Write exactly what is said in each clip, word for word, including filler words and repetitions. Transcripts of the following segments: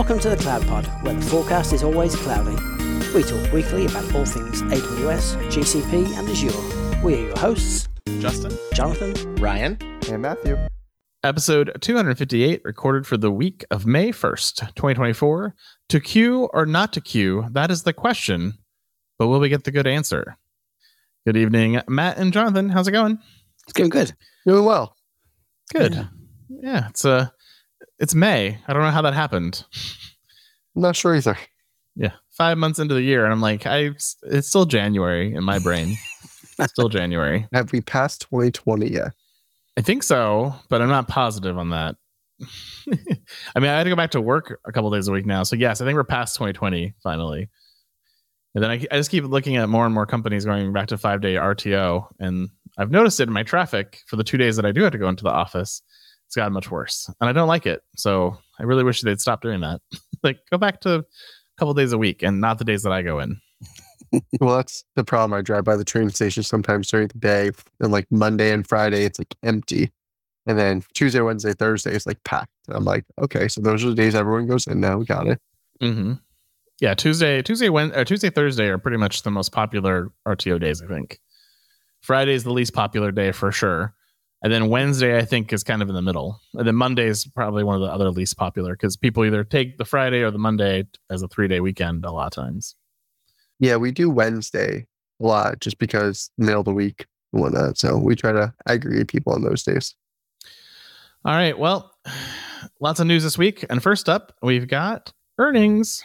Welcome to the Cloud Pod, where the forecast is always cloudy. We talk weekly about all things A W S, G C P, and Azure. We are your hosts, Justin, Jonathan, Ryan, and Matthew. Episode two hundred fifty-eight, recorded for the week of May first, twenty twenty-four. To queue or not to queue, that is the question, but will we get the good answer? Good evening, Matt and Jonathan. How's it going? It's going good. Doing well. Good. Yeah. Yeah, it's uh, it's May. I don't know how that happened. I'm not sure either. Yeah, five months into the year, and I'm like, I it's still January in my brain. Still January. Have we passed twenty twenty yet? I think so, but I'm not positive on that. I mean, I had to go back to work a couple days a week now. So yes, I think we're past twenty twenty finally. And then I, I just keep looking at more and more companies going back to five-day R T O. And I've noticed it in my traffic for the two days that I do have to go into the office. It's gotten much worse. And I don't like it. So I really wish they'd stop doing that. Like, go back to a couple days a week and not the days that I go in. Well, that's the problem. I drive by the train station sometimes during the day, and like Monday and Friday, it's like empty. And then Tuesday, Wednesday, Thursday, it's like packed. I'm like, okay, so those are the days everyone goes in now. We got it. Mm-hmm. Yeah, Tuesday, Tuesday, Wednesday, or Tuesday, Thursday are pretty much the most popular R T O days, I think. Friday is the least popular day for sure. And then Wednesday, I think, is kind of in the middle. And then Monday is probably one of the other least popular because people either take the Friday or the Monday as a three-day weekend a lot of times. Yeah, we do Wednesday a lot just because middle of the week and whatnot. So we try to aggregate people on those days. All right. Well, lots of news this week. And first up, we've got earnings.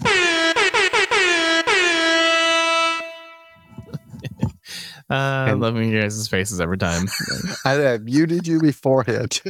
Uh, I love your guys' faces every time. I have muted you beforehand.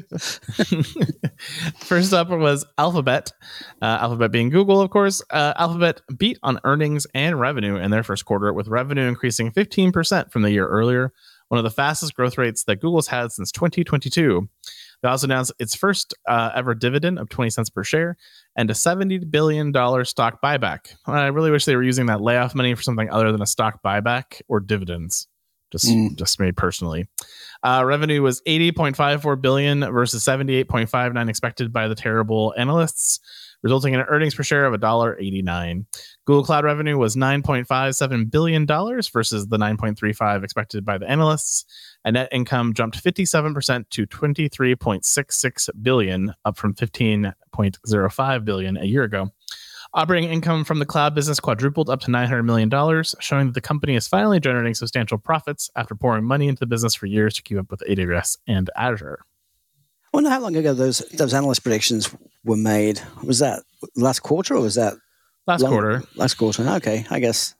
First up was Alphabet. Uh, Alphabet being Google, of course. Uh, Alphabet beat on earnings and revenue in their first quarter, with revenue increasing fifteen percent from the year earlier, one of the fastest growth rates that Google's had since twenty twenty-two. They also announced its first uh, ever dividend of twenty cents per share and a seventy billion dollars stock buyback. I really wish they were using that layoff money for something other than a stock buyback or dividends. Just, mm. just me personally. Uh, revenue was eighty point five four billion dollars versus seventy-eight point five nine expected by the terrible analysts, resulting in an earnings per share of one dollar eighty-nine. Google Cloud revenue was nine point five seven billion dollars versus the nine point three five expected by the analysts. And net income jumped fifty-seven percent to twenty-three point six six billion dollars, up from fifteen point zero five billion dollars a year ago. Operating income from the cloud business quadrupled up to nine hundred million dollars, showing that the company is finally generating substantial profits after pouring money into the business for years to keep up with A W S and Azure. I wonder how long ago those those analyst predictions were made. Was that last quarter or was that last long, quarter? Last quarter. Okay, I guess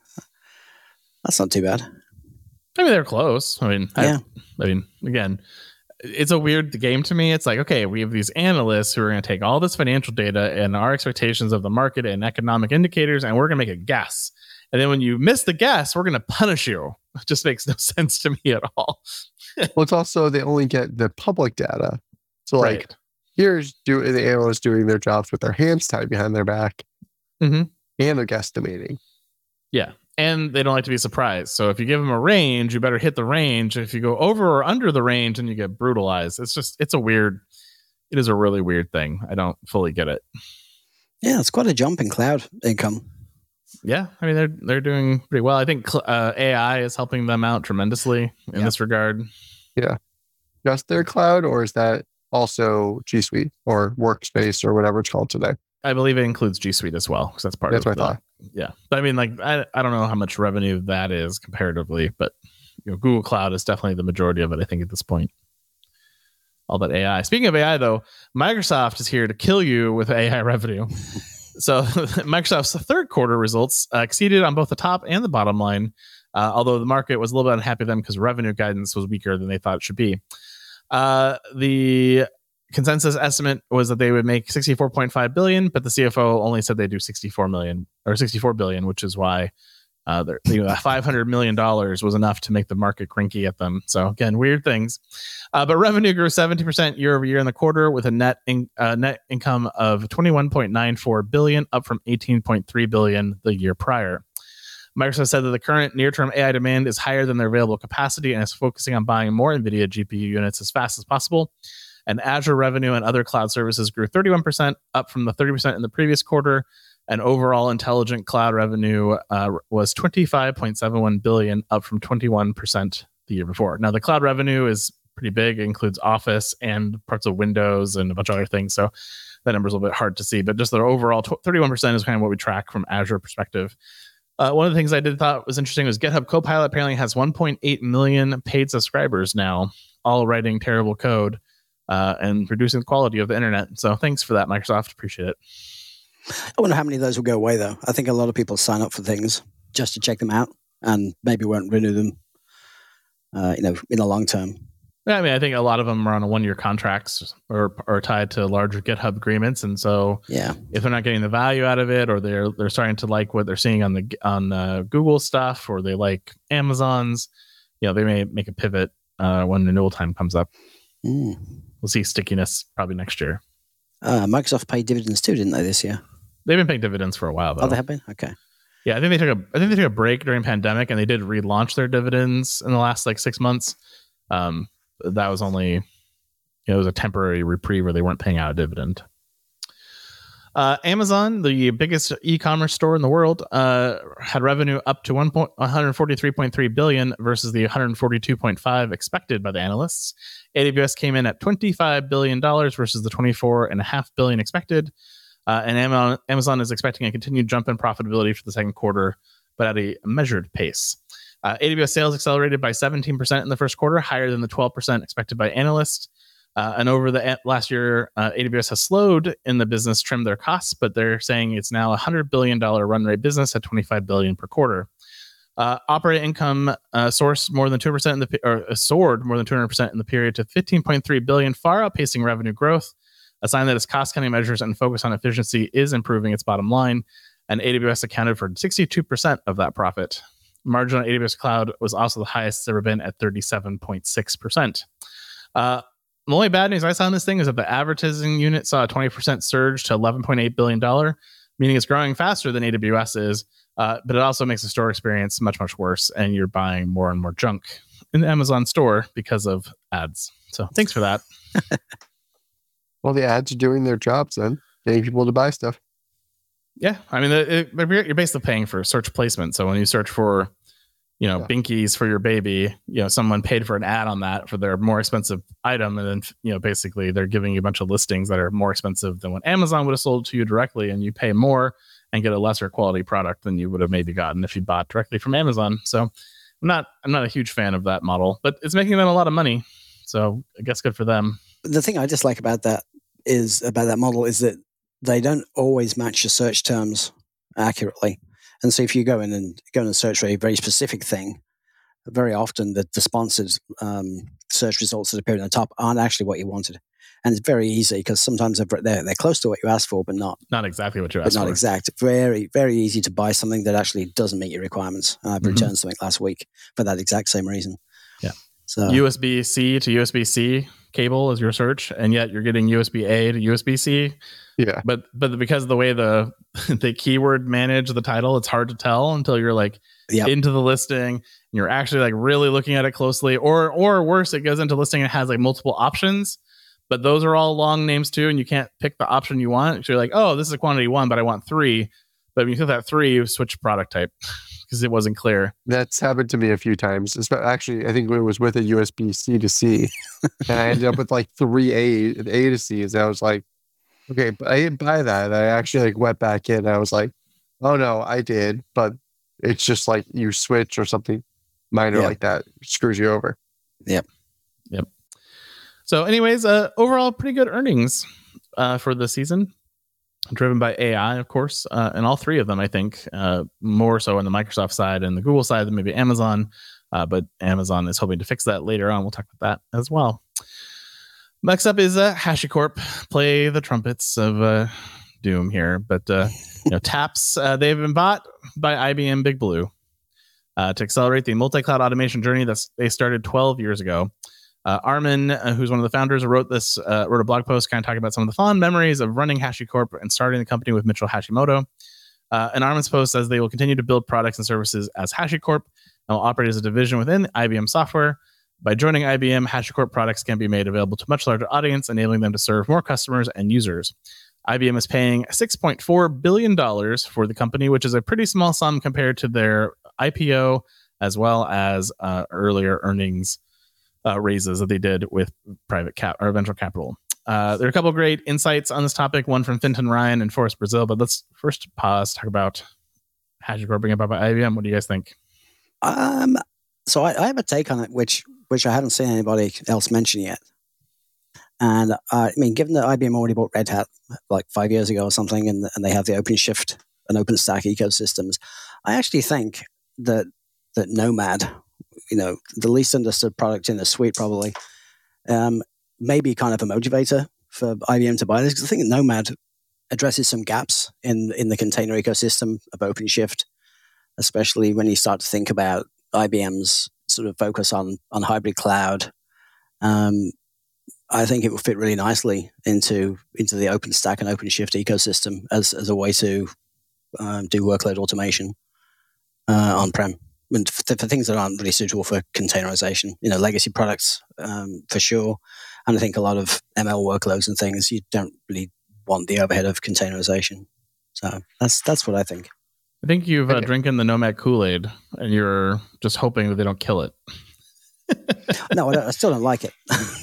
that's not too bad. I mean, they're close. I mean, yeah. I, I mean, again, it's a weird game to me. It's like, okay, we have these analysts who are going to take all this financial data and our expectations of the market and economic indicators, and we're going to make a guess. And then when you miss the guess, we're going to punish you. It just makes no sense to me at all. Well, it's also they only get the public data. So like, right. Here's do, the analysts doing their jobs with their hands tied behind their back, mm-hmm. and they're guesstimating. Yeah. And they don't like to be surprised. So if you give them a range, you better hit the range. If you go over or under the range, then you get brutalized. It's just, it's a weird, it is a really weird thing. I don't fully get it. Yeah, it's quite a jump in cloud income. Yeah, I mean, they're they're doing pretty well. I think uh, A I is helping them out tremendously in yeah. this regard. Yeah. Just their cloud, or is that also G Suite or Workspace or whatever it's called today? I believe it includes G Suite as well, because that's part that's of what I the, thought. Yeah. But I mean, like, I, I don't know how much revenue that is comparatively, but you know, Google Cloud is definitely the majority of it, I think, at this point. All that A I. Speaking of A I, though, Microsoft is here to kill you with A I revenue. So Microsoft's third quarter results uh, exceeded on both the top and the bottom line, uh, although the market was a little bit unhappy with them because revenue guidance was weaker than they thought it should be. Uh, the consensus estimate was that they would make sixty-four point five billion dollars, but the C F O only said they do sixty-four million or sixty-four billion, which is why uh, you know, five hundred million dollars was enough to make the market cranky at them. So again, weird things. Uh, but revenue grew seventy percent year over year in the quarter, with a net in, uh, net income of twenty-one point nine four billion dollars, up from eighteen point three billion dollars the year prior. Microsoft said that the current near-term A I demand is higher than their available capacity and is focusing on buying more NVIDIA G P U units as fast as possible. And Azure revenue and other cloud services grew thirty-one percent, up from the thirty percent in the previous quarter. And overall intelligent cloud revenue uh, was twenty-five point seven one billion dollars, up from twenty-one percent the year before. Now, the cloud revenue is pretty big. It includes Office and parts of Windows and a bunch of other things. So that number is a little bit hard to see. But just the overall thirty-one percent is kind of what we track from Azure perspective. Uh, one of the things I did thought was interesting was GitHub Copilot apparently has one point eight million paid subscribers now, all writing terrible code uh, and reducing the quality of the internet. So thanks for that, Microsoft. Appreciate it. I wonder how many of those will go away, though. I think a lot of people sign up for things just to check them out and maybe won't renew them, uh, you know, in the long term. Yeah, I mean, I think a lot of them are on a one-year contracts or are tied to larger GitHub agreements, and so yeah, if they're not getting the value out of it, or they're they're starting to like what they're seeing on the on uh, Google stuff, or they like Amazon's, you know, they may make a pivot uh, when renewal time comes up. Mm. We'll see stickiness probably next year. Uh, Microsoft paid dividends too, didn't they, this year? They've been paying dividends for a while, though. Oh, they have been? Okay. Yeah, I think they took a I think they took a break during pandemic, and they did relaunch their dividends in the last like six months. Um, that was only, you know, it was a temporary reprieve where they weren't paying out a dividend. Uh, Amazon, the biggest e-commerce store in the world, uh, had revenue up to one hundred forty-three point three billion dollars versus the one hundred forty-two point five expected by the analysts. A W S came in at twenty-five billion dollars versus the twenty-four point five billion dollars expected. Uh, and Amazon, Amazon is expecting a continued jump in profitability for the second quarter, but at a measured pace. Uh, A W S sales accelerated by seventeen percent in the first quarter, higher than the twelve percent expected by analysts. Uh, and over the a- last year, uh, A W S has slowed in the business, trimmed their costs, but they're saying it's now a one hundred billion dollars run rate business at twenty-five billion dollars per quarter. Uh, operating income uh, sourced more than two percent in the or uh, soared more than two hundred percent in the period to fifteen point three billion dollars, far outpacing revenue growth, a sign that its cost-cutting measures and focus on efficiency is improving its bottom line. And A W S accounted for sixty-two percent of that profit. Margin on A W S Cloud was also the highest it's ever been at thirty-seven point six percent. Uh, the only bad news I saw in this thing is that the advertising unit saw a twenty percent surge to eleven point eight billion dollars, meaning it's growing faster than A W S is, uh, but it also makes the store experience much, much worse, and you're buying more and more junk in the Amazon store because of ads. So thanks for that. Well, the ads are doing their jobs then, getting people to buy stuff. Yeah, I mean, it, it, you're basically paying for search placement. So when you search for, you know, yeah. Binkies for your baby, you know, someone paid for an ad on that for their more expensive item, and then, you know, basically they're giving you a bunch of listings that are more expensive than what Amazon would have sold to you directly, and you pay more and get a lesser quality product than you would have maybe gotten if you bought directly from Amazon. So I'm not I'm not a huge fan of that model, but it's making them a lot of money. So I guess good for them. The thing I dislike about that is about that model is that they don't always match your search terms accurately. And so if you go in and go in and search for a very specific thing, very often the, the sponsored um, search results that appear in the top aren't actually what you wanted. And it's very easy because sometimes they're, they're, they're close to what you asked for, but not not exactly what you but asked not for. Not exact. Very, very easy to buy something that actually doesn't meet your requirements. I've mm-hmm. returned something last week for that exact same reason. Yeah. So U S B-C to U S B-C cable is your search, and yet you're getting U S B-A to U S B-C. Yeah. But but because of the way the the keyword manage the title, it's hard to tell until you're like yep. into the listing and you're actually like really looking at it closely. Or or worse, it goes into listing and it has like multiple options, but those are all long names too, and you can't pick the option you want. So you're like, oh, this is a quantity one, but I want three. But when you hit that three, you switch product type because it wasn't clear. That's happened to me a few times. Actually, I think it was with a U S B C to C, and I ended up with like three A A to C's. I was like, okay, but I didn't buy that. I actually like went back in. And I was like, oh no, I did, but it's just like you switch or something minor yep. like that screws you over. Yep. Yep. So, anyways, uh, overall pretty good earnings uh, for the season. Driven by A I, of course, uh, and all three of them, I think, uh, more so on the Microsoft side and the Google side than maybe Amazon. Uh, but Amazon is hoping to fix that later on. We'll talk about that as well. Next up is uh, HashiCorp. Play the trumpets of uh, doom here, but uh, you know, Taps. Uh, they've been bought by I B M Big Blue uh, to accelerate the multi-cloud automation journey that they started twelve years ago. Uh, Armin, uh, who's one of the founders, wrote this, uh, wrote a blog post kind of talking about some of the fond memories of running HashiCorp and starting the company with Mitchell Hashimoto. Uh, and Armin's post says they will continue to build products and services as HashiCorp and will operate as a division within I B M Software. By joining I B M, HashiCorp products can be made available to a much larger audience, enabling them to serve more customers and users. I B M is paying six point four billion dollars for the company, which is a pretty small sum compared to their I P O, as well as uh, earlier earnings uh, raises that they did with private cap or venture capital. Uh, there are a couple of great insights on this topic, one from Fintan Ryan and Forrest Brazil, but let's first pause, talk about HashiCorp being bought by I B M. What do you guys think? Um, so I, I have a take on it, which which I haven't seen anybody else mention yet. And uh, I mean, given that I B M already bought Red Hat like five years ago or something, and, and they have the OpenShift and OpenStack ecosystems, I actually think that that Nomad, you know, the least understood product in the suite probably, um, may be kind of a motivator for I B M to buy this, because I think Nomad addresses some gaps in in the container ecosystem of OpenShift, especially when you start to think about I B M's sort of focus on on hybrid cloud. Um, I think it will fit really nicely into into the OpenStack and OpenShift ecosystem as as a way to um, do workload automation uh, on-prem, and for, for things that aren't really suitable for containerization. You know, legacy products um, for sure, and I think a lot of M L workloads and things you don't really want the overhead of containerization. So that's that's what I think. I think you've uh, Okay. drinking the Nomad Kool-Aid, and you're just hoping that they don't kill it. No, I, don't, I still don't like it.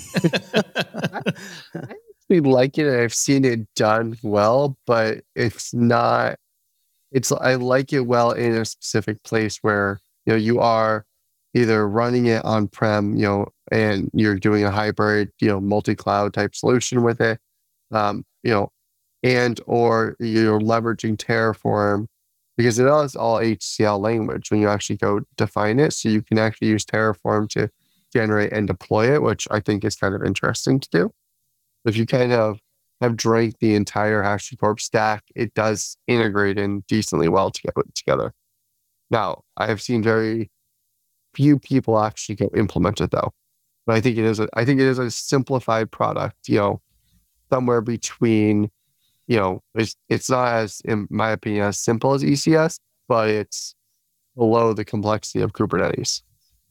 I actually like it. I've seen it done well, but it's not. It's I like it well in a specific place where you know you are either running it on prem, you know, and you're doing a hybrid, you know, multi-cloud type solution with it, um, you know, and or you're leveraging Terraform because it is all H C L language when you actually go define it, so you can actually use Terraform to generate and deploy it, which I think is kind of interesting to do. If you kind of have drank the entire HashiCorp stack, it does integrate in decently well together. together. Now, I have seen very few people actually go implement it though. But I think it is a I think it is a simplified product, you know, somewhere between, you know, it's it's not as, in my opinion, as simple as E C S, but it's below the complexity of Kubernetes.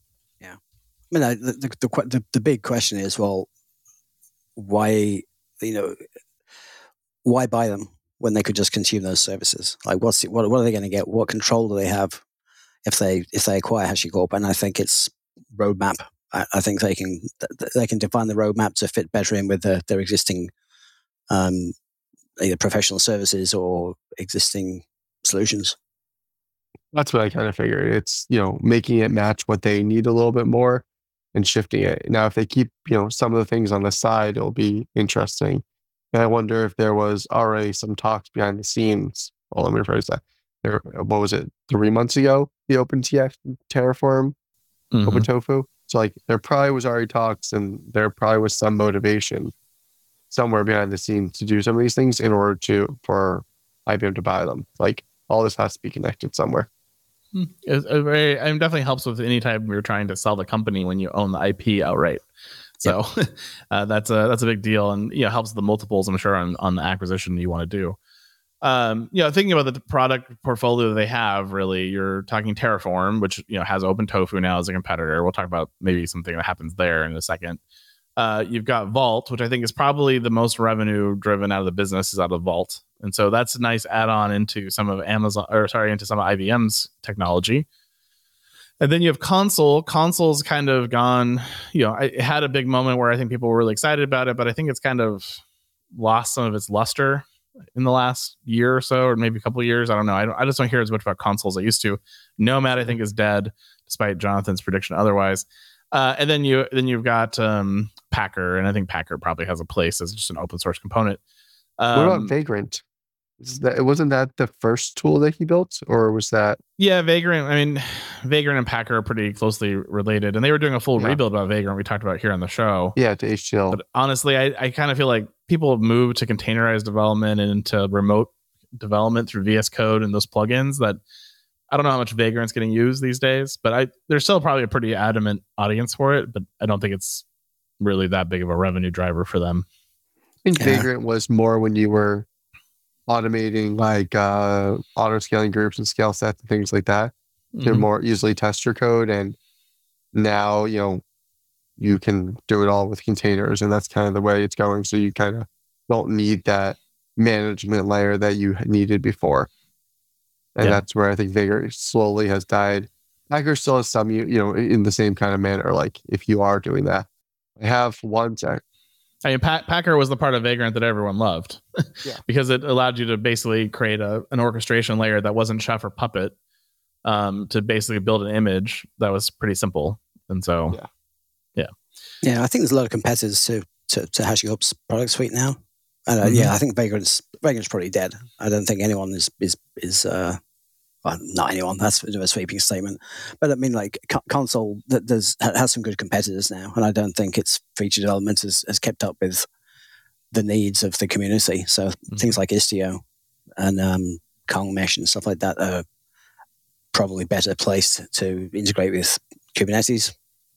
I mean, the the, the the the big question is, well, why you know why buy them when they could just consume those services? Like, what's the, what what are they going to get? What control do they have if they if they acquire HashiCorp? And I think it's roadmap. I, I think they can they can define the roadmap to fit better in with the, their existing um, either professional services or existing solutions. That's what I kind of figured. It's, you know, making it match what they need a little bit more and shifting it. Now, if they keep, you know, some of the things on the side, it'll be interesting. And I wonder if there was already some talks behind the scenes. Well, let me rephrase that. There, what was it, three months ago? The OpenTF Terraform, Mhm. OpenTofu. So, like, there probably was already talks, and there probably was some motivation somewhere behind the scenes to do some of these things in order to for I B M to buy them. Like, all this has to be connected somewhere. It's a very, it definitely helps with any time you're trying to sell the company when you own the I P outright. So uh, that's a that's a big deal, and you know helps the multiples, I'm sure, on, on the acquisition you want to do. Um, you know, thinking about the product portfolio they have, really, you're talking Terraform, which you know has OpenTofu now as a competitor. We'll talk about maybe something that happens there in a second. Uh, you've got Vault, which I think is probably the most revenue driven out of the business is out of Vault. And so that's a nice add-on into some of Amazon, or sorry, into some of I B M's technology. And then you have Console. Console's kind of gone, you know, it had a big moment where I think people were really excited about it, but I think it's kind of lost some of its luster in the last year or so, or maybe a couple of years. I don't know. I, don't, I just don't hear as much about Console as I used to. Nomad, I think, is dead, despite Jonathan's prediction otherwise. Uh, and then you then you've got um, Packer, and I think Packer probably has a place as just an open source component. Um, What about Vagrant? Is that, wasn't that the first tool that he built, or was that? Yeah, Vagrant. I mean, Vagrant and Packer are pretty closely related, and they were doing a full Yeah. rebuild about Vagrant. We talked about here on the show. Yeah, to H T L. But honestly, I, I kind of feel like people have moved to containerized development and into remote development through V S Code and those plugins that I don't know how much Vagrant's getting used these days, but I there's still probably a pretty adamant audience for it, but I don't think it's really that big of a revenue driver for them. I think Yeah. Vagrant was more when you were automating like uh, auto scaling groups and scale sets and things like that to Mhm. more easily test your code. And now, you know, you can do it all with containers, and that's kind of the way it's going. So you kind of don't need that management layer that you needed before. And Yeah. that's where I think Vagrant slowly has died. Packer still has some, you, you know, in the same kind of manner, like if you are doing that. I have one sec. I mean, pa- Packer was the part of Vagrant that everyone loved Yeah. because it allowed you to basically create a, an orchestration layer that wasn't Chef or Puppet um, to basically build an image that was pretty simple. And so, Yeah. yeah. Yeah, I think there's a lot of competitors to, to, to HashiCorp's product suite now. And, uh, Mhm. Yeah, I think Vagrant's, Vagrant's probably dead. I don't think anyone is, is, is uh, well, not anyone, that's a sweeping statement. But I mean, like, co- console that does has some good competitors now, and I don't think its feature development has, has kept up with the needs of the community. So Mm-hmm. things like Istio and um, Kong Mesh and stuff like that are probably better placed to integrate with Kubernetes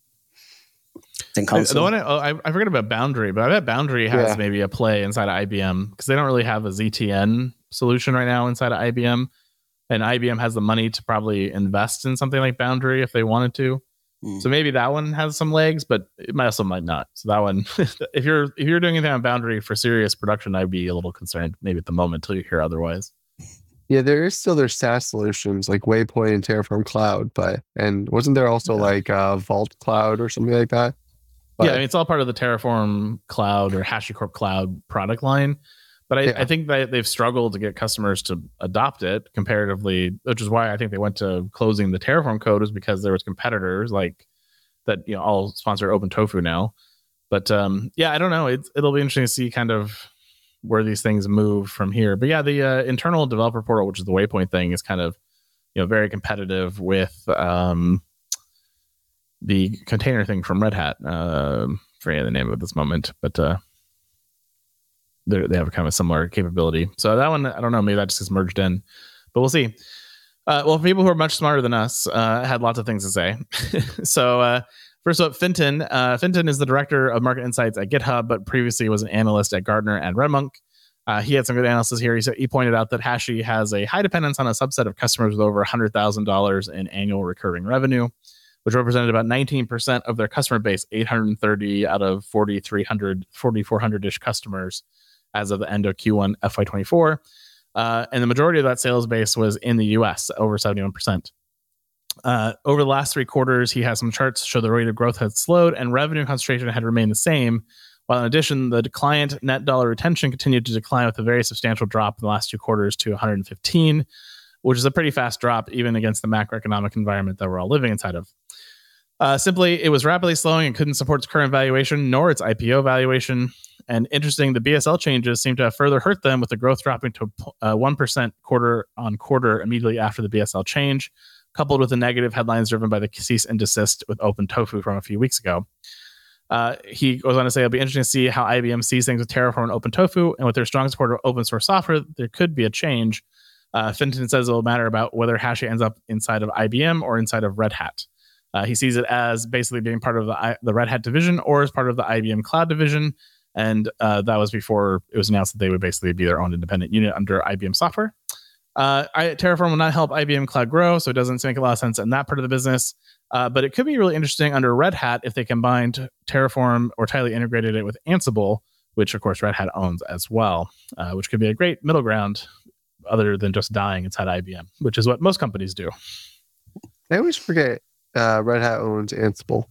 than console. The one I, oh, I, I forget about Boundary, but I bet Boundary has Yeah. maybe a play inside of I B M because they don't really have a Z T N solution right now inside of I B M. And I B M has the money to probably invest in something like Boundary if they wanted to. Mm. So maybe that one has some legs, but it might also might not. So that one, if you're if you're doing anything on Boundary for serious production, I'd be a little concerned maybe at the moment till you hear otherwise. Yeah, there is still their SaaS solutions like Waypoint and Terraform Cloud, but and wasn't there also Yeah. like uh, Vault Cloud or something like that? But, yeah, I mean, it's all part of the Terraform Cloud or HashiCorp Cloud product line. But I, Yeah. I think that they've struggled to get customers to adopt it comparatively, which is why I think they went to closing the Terraform code was because there was competitors like that, you know, all sponsor OpenTofu now. But um, yeah, I don't know. It's, it'll be interesting to see kind of where these things move from here. But yeah, the uh, internal developer portal, which is the Waypoint thing, is kind of, you know, very competitive with um, the container thing from Red Hat. Uh, forget the name of it at this moment, but uh, they they have kind of a similar capability. So that one, I don't know, maybe that just gets merged in, but we'll see. Uh, well, for people who are much smarter than us, uh, had lots of things to say. so uh, first up, Fintan. Uh, Fintan is the director of market insights at GitHub, but previously was an analyst at Gartner and RedMonk. Uh, he had some good analysis here. He said he pointed out that Hashi has a high dependence on a subset of customers with over one hundred thousand dollars in annual recurring revenue, which represented about nineteen percent of their customer base, eight hundred thirty out of forty-three hundred, forty-four hundred-ish customers as of the end of Q one F Y twenty-four. Uh, and the majority of that sales base was in the U S, over seventy-one percent. Uh, over the last three quarters, he has some charts show the rate of growth had slowed and revenue concentration had remained the same, while in addition, the client net dollar retention continued to decline with a very substantial drop in the last two quarters to one hundred fifteen, which is a pretty fast drop even against the macroeconomic environment that we're all living inside of. Uh, simply, it was rapidly slowing and couldn't support its current valuation nor its I P O valuation. And interesting, the B S L changes seem to have further hurt them, with the growth dropping to uh, one percent quarter on quarter immediately after the B S L change, coupled with the negative headlines driven by the cease and desist with OpenTofu from a few weeks ago. Uh, he goes on to say it'll be interesting to see how I B M sees things with Terraform and OpenTofu, and with their strong support of open source software, there could be a change. Uh, Fintan says it'll matter about whether Hashi ends up inside of I B M or inside of Red Hat. Uh, he sees it as basically being part of the, I, the Red Hat division or as part of the I B M Cloud division. And uh, that was before it was announced that they would basically be their own independent unit under I B M software. Uh, I, Terraform will not help I B M Cloud grow, so it doesn't make a lot of sense in that part of the business. Uh, but it could be really interesting under Red Hat if they combined Terraform or tightly integrated it with Ansible, which of course Red Hat owns as well, uh, which could be a great middle ground other than just dying inside I B M, which is what most companies do. I always forget uh, Red Hat owns Ansible.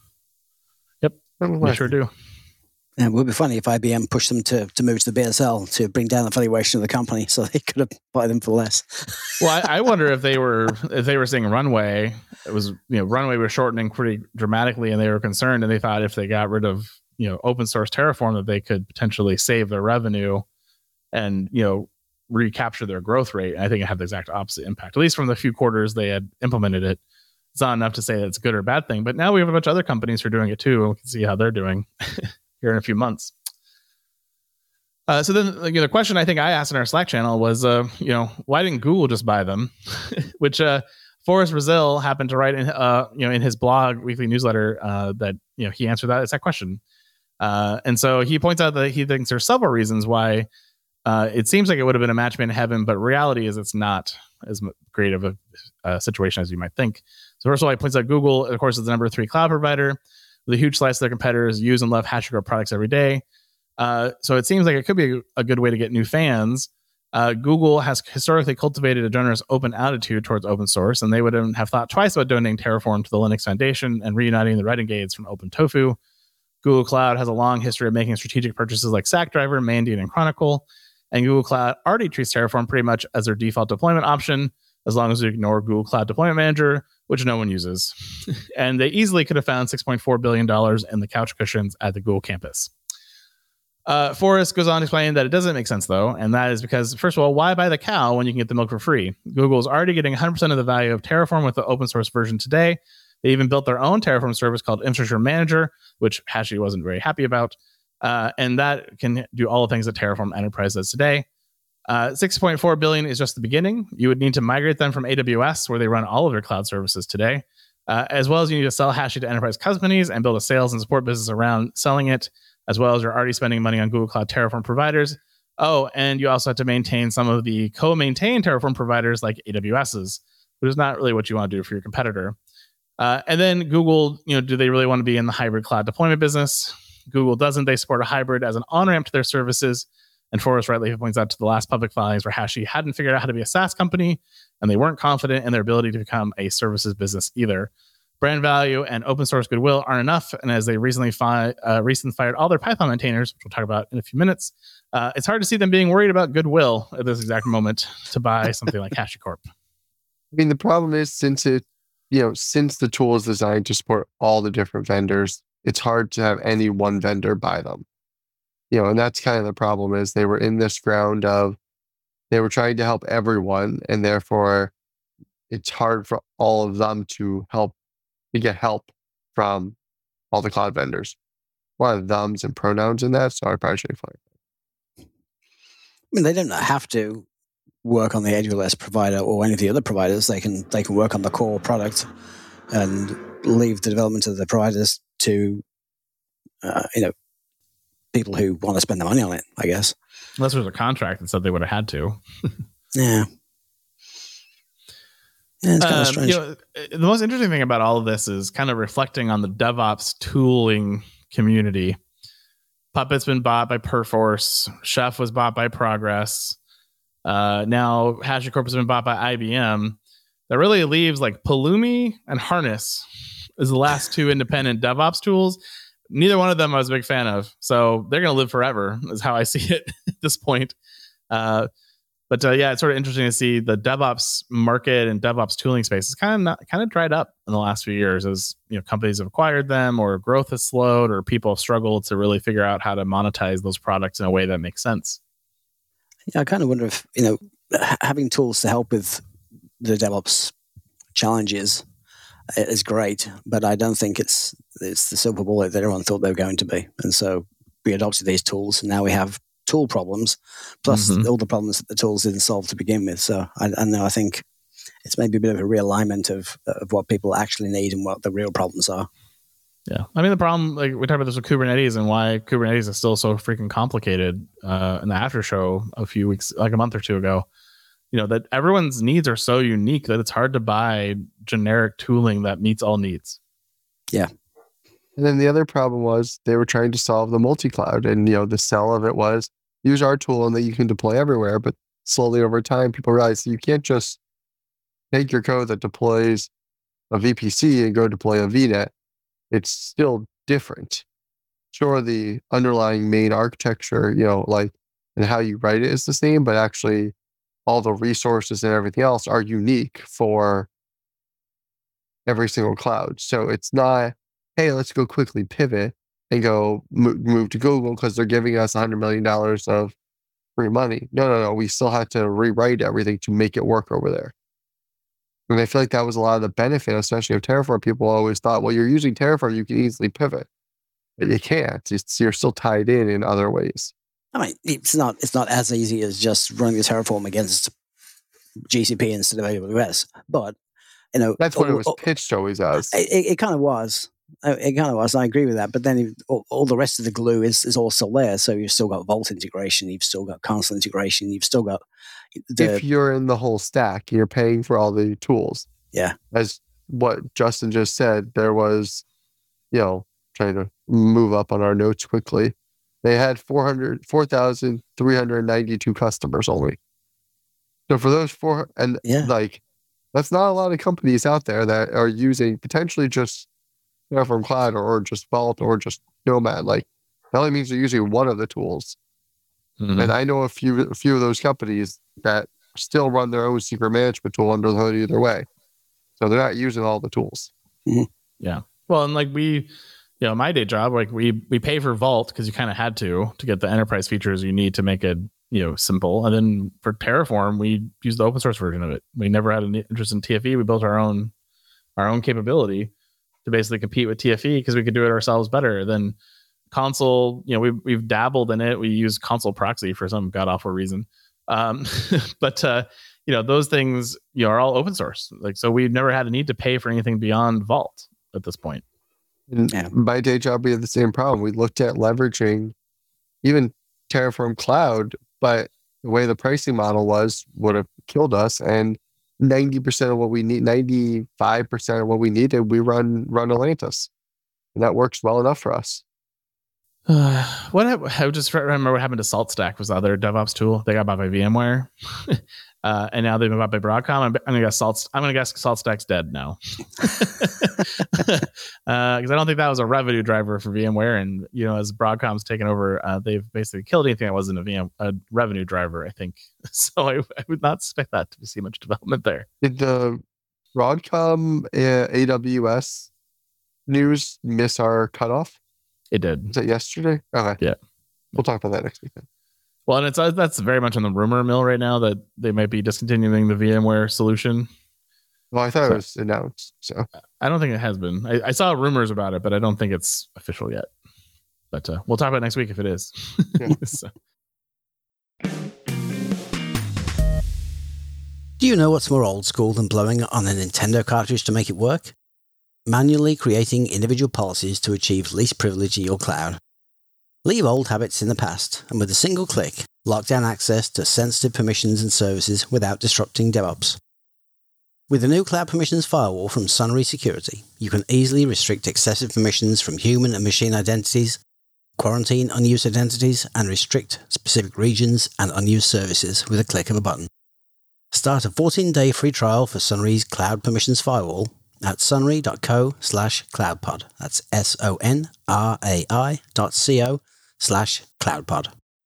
Yep, I don't know we why. sure do. And it would be funny if I B M pushed them to, to move to the B S L to bring down the valuation of the company, so they could have bought them for less. Well, I, I wonder if they were if they were seeing Runway. It was, you know, Runway was shortening pretty dramatically, and they were concerned, and they thought if they got rid of, you know, open source Terraform, that they could potentially save their revenue and, you know, recapture their growth rate. And I think it had the exact opposite impact, at least from the few quarters they had implemented it. It's not enough to say that it's a good or bad thing, but now we have a bunch of other companies who are doing it too, and we can see how they're doing here in a few months. Uh, so then, you know, the question I think I asked in our Slack channel was, uh, you know, why didn't Google just buy them? Which uh, Forrest Brazil happened to write in, uh, you know, in his blog weekly newsletter uh, that, you know, he answered that exact question. Uh, and so he points out that he thinks there's several reasons why uh, it seems like it would have been a match made in heaven, but reality is it's not as great of a uh, situation as you might think. So first of all, he points out Google, of course, is the number three cloud provider. with a huge slice of their competitors use and love HashiCorp products every day. Uh, so it seems like it could be a, a good way to get new fans. Uh, Google has historically cultivated a generous open attitude towards open source, and they wouldn't have thought twice about donating Terraform to the Linux Foundation and reuniting the Renegades from OpenTofu. Google Cloud has a long history of making strategic purchases like Stackdriver, Mandiant, and Chronicle, and Google Cloud already treats Terraform pretty much as their default deployment option, as long as you ignore Google Cloud Deployment Manager, which no one uses. And they easily could have found six point four billion dollars in the couch cushions at the Google campus. Uh, Forrest goes on to explain that it doesn't make sense, though, and that is because, first of all, why buy the cow when you can get the milk for free? Google is already getting one hundred percent of the value of Terraform with the open source version today. They even built their own Terraform service called Infrastructure Manager, which Hashi wasn't very happy about, uh, and that can do all the things that Terraform Enterprise does today. Uh, six point four billion dollars is just the beginning. You would need to migrate them from A W S, where they run all of their cloud services today, uh, as well as you need to sell Hashi to enterprise companies and build a sales and support business around selling it, as well as you're already spending money on Google Cloud Terraform providers. Oh, and you also have to maintain some of the co-maintained Terraform providers like AWS's, which is not really what you want to do for your competitor. Uh, and then Google, you know, do they really want to be in the hybrid cloud deployment business? Google doesn't. They support a hybrid as an on-ramp to their services. And Forrest rightly points out to the last public filings where Hashi hadn't figured out how to be a SaaS company, and they weren't confident in their ability to become a services business either. Brand value and open source goodwill aren't enough, and as they recently, fi- uh, recently fired all their Python maintainers, which we'll talk about in a few minutes, uh, it's hard to see them being worried about goodwill at this exact moment to buy something like HashiCorp. I mean, the problem is since it, you know, since the tool is designed to support all the different vendors, it's hard to have any one vendor buy them. You know, and that's kind of the problem is they were in this ground of they were trying to help everyone, and therefore it's hard for all of them to help to get help from all the cloud vendors. A lot of thumbs and pronouns in that, so I probably should explain. I mean, they don't have to work on the A W S provider or any of the other providers. They can they can work on the core product and leave the development of the providers to uh, you know people who want to spend the money on it, I guess. Unless there was a contract that said they would have had to. yeah. Yeah, it's kind um, of strange. You know, the most interesting thing about all of this is kind of reflecting on the DevOps tooling community. Puppet's been bought by Perforce. Chef was bought by Progress. Uh, now HashiCorp has been bought by I B M. That really leaves like Pulumi and Harness as the last two independent DevOps tools. Neither one of them I was a big fan of. So they're going to live forever is how I see it at this point. Uh, But uh, yeah, it's sort of interesting to see the DevOps market and DevOps tooling space is kind of not, kind of dried up in the last few years as you know companies have acquired them, or growth has slowed, or people have struggled to really figure out how to monetize those products in a way that makes sense. Yeah, I kind of wonder if you know having tools to help with the DevOps challenges is great, but I don't think it's it's the silver bullet that everyone thought they were going to be. And so we adopted these tools, and now we have tool problems, plus mm-hmm. all the problems that the tools didn't solve to begin with. So I, I know I think it's maybe a bit of a realignment of of what people actually need and what the real problems are. Yeah, I mean the problem, like we talked about this with Kubernetes and why Kubernetes is still so freaking complicated. Uh, in the after show a few weeks, like a month or two ago, you know that everyone's needs are so unique that it's hard to buy generic tooling that meets all needs. Yeah. And then the other problem was they were trying to solve the multi-cloud, and you know the sell of it was use our tool and that you can deploy everywhere. But slowly over time, people realize you can't just take your code that deploys a V P C and go deploy a V NET. It's still different. Sure, the underlying main architecture, you know, like and how you write it is the same, but actually all the resources and everything else are unique for every single cloud. So it's not, hey, let's go quickly pivot and go move, move to Google because they're giving us one hundred million dollars of free money. No, no, no. We still had to rewrite everything to make it work over there. And I feel like that was a lot of the benefit, especially of Terraform. People always thought, well, you're using Terraform, you can easily pivot. But you can't. It's, you're still tied in in other ways. I mean, it's not it's not as easy as just running the Terraform against G C P instead of A W S. But, you know... That's what all, it was pitched always as. It, it, it kind of was. It kind of was. I agree with that. But then all, all the rest of the glue is, is all still there. So you've still got Vault integration. You've still got console integration. You've still got... The, if you're in the whole stack, you're paying for all the tools. Yeah. As what Justin just said, there was, you know, trying to move up on our notes quickly. They had four thousand three hundred ninety-two customers only. So for those four, and Yeah. like, that's not a lot of companies out there that are using potentially just Terraform Cloud or, or just Vault or just Nomad. Like, that only means they're using one of the tools. Mhm. And I know a few a few of those companies that still run their own secret management tool under the hood either way. So they're not using all the tools. Yeah. Well, and like we, you know, my day job, like we we pay for Vault because you kind of had to to get the enterprise features you need to make it, you know, simple. And then for Terraform, we use the open source version of it. We never had an interest in T F E. We built our own our own capability to basically compete with T F E because we could do it ourselves better than Console. You know, we've we've dabbled in it. We use Console Proxy for some god awful reason. Um, but uh, you know, those things, you know, are all open source. Like, so we've never had a need to pay for anything beyond Vault at this point. In Yeah. my day job, we had the same problem. We looked at leveraging even Terraform Cloud, but the way the pricing model was would have killed us. And ninety percent of what we need, ninety-five percent of what we needed, we run run Atlantis. And that works well enough for us. Uh, what hap- I just remember what happened to SaltStack was the other DevOps tool. They got bought by VMware, uh, and now they've been bought by Broadcom. I'm, I'm gonna guess Salt. I'm gonna guess SaltStack's dead now, because uh, I don't think that was a revenue driver for VMware. And you know, as Broadcom's taken over, uh, they've basically killed anything that wasn't a V M a revenue driver. I think so. I, I would not expect that to see much development there. Did the Broadcom uh, A W S news miss our cutoff? It did. Was that yesterday? Okay. Yeah. We'll talk about that next week then. Well, and it's uh, that's very much on the rumor mill right now that they might be discontinuing the VMware solution. Well, I thought So- it was announced. So I don't think it has been. I, I saw rumors about it, but I don't think it's official yet. But uh, we'll talk about it next week if it is. Yeah. So- Do you know what's more old school than blowing on a Nintendo cartridge to make it work? Manually creating individual policies to achieve least privilege in your cloud. Leave old habits in the past, and with a single click, lock down access to sensitive permissions and services without disrupting DevOps. With the new Cloud Permissions Firewall from Sunry Security, you can easily restrict excessive permissions from human and machine identities, quarantine unused identities, and restrict specific regions and unused services with a click of a button. Start a fourteen-day free trial for Sunry's Cloud Permissions Firewall at sunry.co slash cloudpod. That's S-O-N-R-A-I dot C-O slash cloudpod.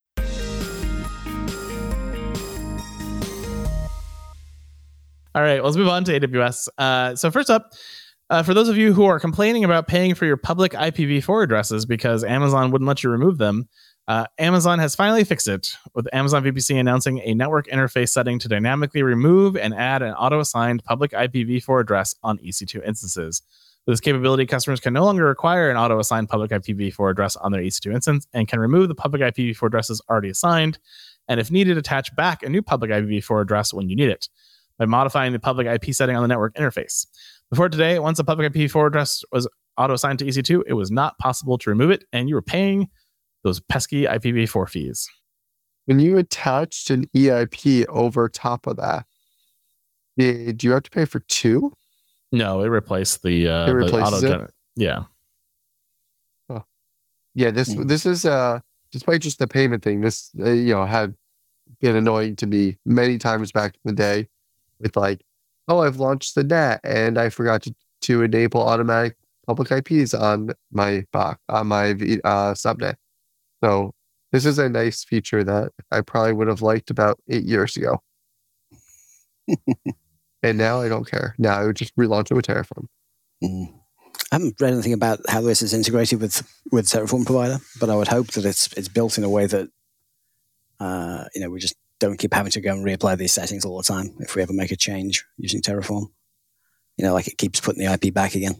All right, well, let's move on to A W S. Uh, so first up, uh, for those of you who are complaining about paying for your public I P v four addresses because Amazon wouldn't let you remove them, uh, Amazon has finally fixed it, with Amazon V P C announcing a network interface setting to dynamically remove and add an auto-assigned public I P v four address on E C two instances. With this capability, customers can no longer require an auto-assigned public I P v four address on their E C two instance and can remove the public I P v four addresses already assigned, and if needed, attach back a new public I P v four address when you need it, by modifying the public I P setting on the network interface. Before today, once a public I P v four address was auto-assigned to E C two, it was not possible to remove it, and you were paying those pesky I P v four fees. when you attached an E I P over top of that, did you have to pay for two? No, it replaced the, uh, It the replaces it? auto-gener- Yeah. Yeah, this Mm. this is uh despite just the payment thing, this uh, you know had been annoying to me many times back in the day, with like, oh, I've launched the net and I forgot to to enable automatic public I Ps on my box on my v- uh, subnet. So this is a nice feature that I probably would have liked about eight years ago, and now I don't care. Now I would just relaunch it with Terraform. Mm. I haven't read anything about how this is integrated with with Terraform Provider, but I would hope that it's it's built in a way that uh, you know we just don't keep having to go and reapply these settings all the time if we ever make a change using Terraform. You know, like it keeps putting the I P back again.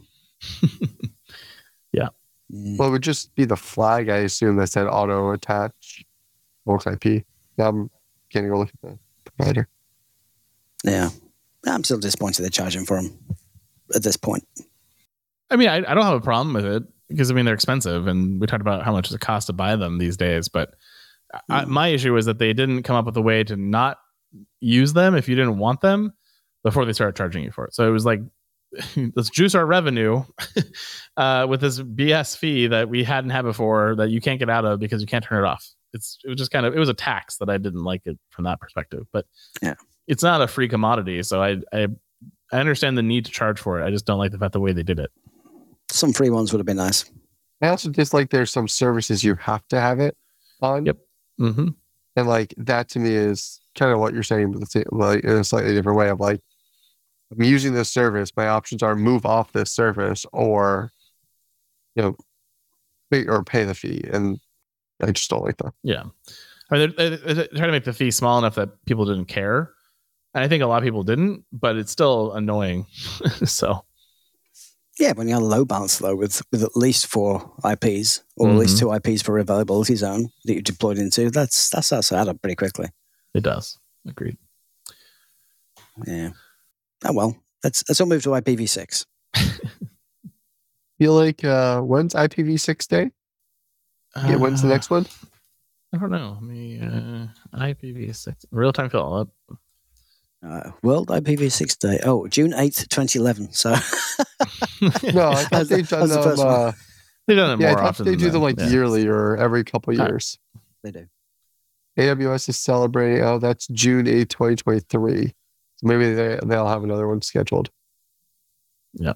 Yeah. Mm. Well, it would just be the flag, I assume, that said auto attach bulk I P. Now I'm getting a look at the provider. Yeah. I'm still disappointed they're charging for them at this point. I mean, I, I don't have a problem with it because, I mean, they're expensive, and we talked about how much it costs to buy them these days. But I, Mm. my issue is that they didn't come up with a way to not use them if you didn't want them before they started charging you for it. So it was like let's juice our revenue uh, with this B S fee that we hadn't had before that you can't get out of because you can't turn it off. It's it was just kind of it was a tax that I didn't like it from that perspective. But yeah, it's not a free commodity, so I I I understand the need to charge for it. I just don't like the fact the way they did it. Some free ones would have been nice. I also just like there's some services you have to have it on. Yep. Mm-hmm. And like that to me is kind of what you're saying, but it's like in a slightly different way of like, I'm using this service. My options are move off this service or, you know, pay, or pay the fee. And I just don't like that. Yeah. I mean, they're, they're, they're trying to make the fee small enough that people didn't care. And I think a lot of people didn't, but it's still annoying. So. Yeah, when you have a load balance though, with with at least four I Ps or mm-hmm. at least two I Ps per availability zone that you deployed into, that's that's that's add up pretty quickly. It does. Agreed. Yeah. Oh well, let's let's all move to I P v six. Feel like uh, when's I P v six day? Uh, yeah, when's the next one? I don't know. I mean, uh, I P v six real time fill up. Uh, World I P v six Day. Oh, June eighth, twenty eleven. So, no, I thought they've done them. The uh, they've done it yeah, more I thought often. They do them, them like yeah. yearly or every couple of years. They do. A W S is celebrating. Oh, that's June eighth, twenty twenty-three. So maybe they they'll have another one scheduled. Yeah,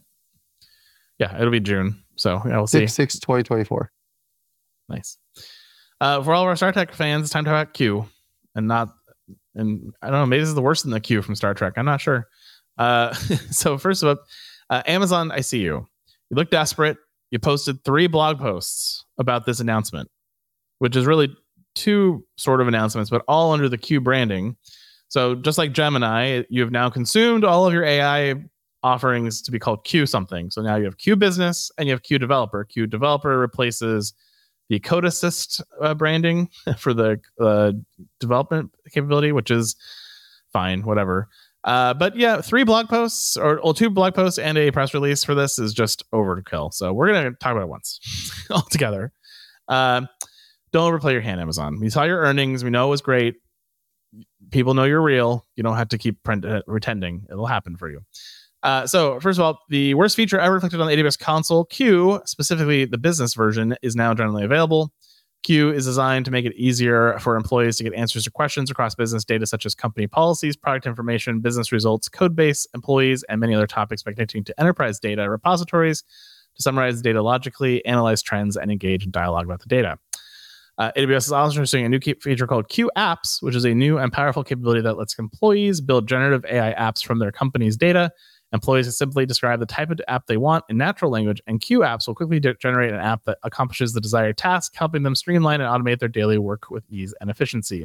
yeah, it'll be June. So yeah, we'll see. six six twenty twenty-four. Nice. Uh, for all of our Star Trek fans, it's time to talk about Q, and not. And I don't know, maybe this is the worst than the Q from Star Trek. I'm not sure. Uh, so first of all, uh, Amazon, I see you. You look desperate. You posted three blog posts about this announcement, which is really two sort of announcements, but all under the Q branding. So just like Gemini, you have now consumed all of your A I offerings to be called Q something. So now you have Q Business and you have Q Developer. Q Developer replaces the Code Assist uh, branding for the uh, development capability, which is fine, whatever. Uh, but yeah, three blog posts or, or two blog posts and a press release for this is just overkill. So we're going to talk about it once all together. Uh, don't overplay your hand, Amazon. We saw your earnings. We know it was great. People know you're real. You don't have to keep print- uh, pretending. It'll happen for you. Uh, so first of all, the worst feature ever reflected on the A W S console, Q, specifically the business version, is now generally available. Q is designed to make it easier for employees to get answers to questions across business data such as company policies, product information, business results, code base, employees, and many other topics by connecting to enterprise data repositories to summarize the data logically, analyze trends, and engage in dialogue about the data. Uh, A W S is also introducing a new feature called Q Apps, which is a new and powerful capability that lets employees build generative A I apps from their company's data. Employees can simply describe the type of app they want in natural language, and Q Apps will quickly de- generate an app that accomplishes the desired task, helping them streamline and automate their daily work with ease and efficiency.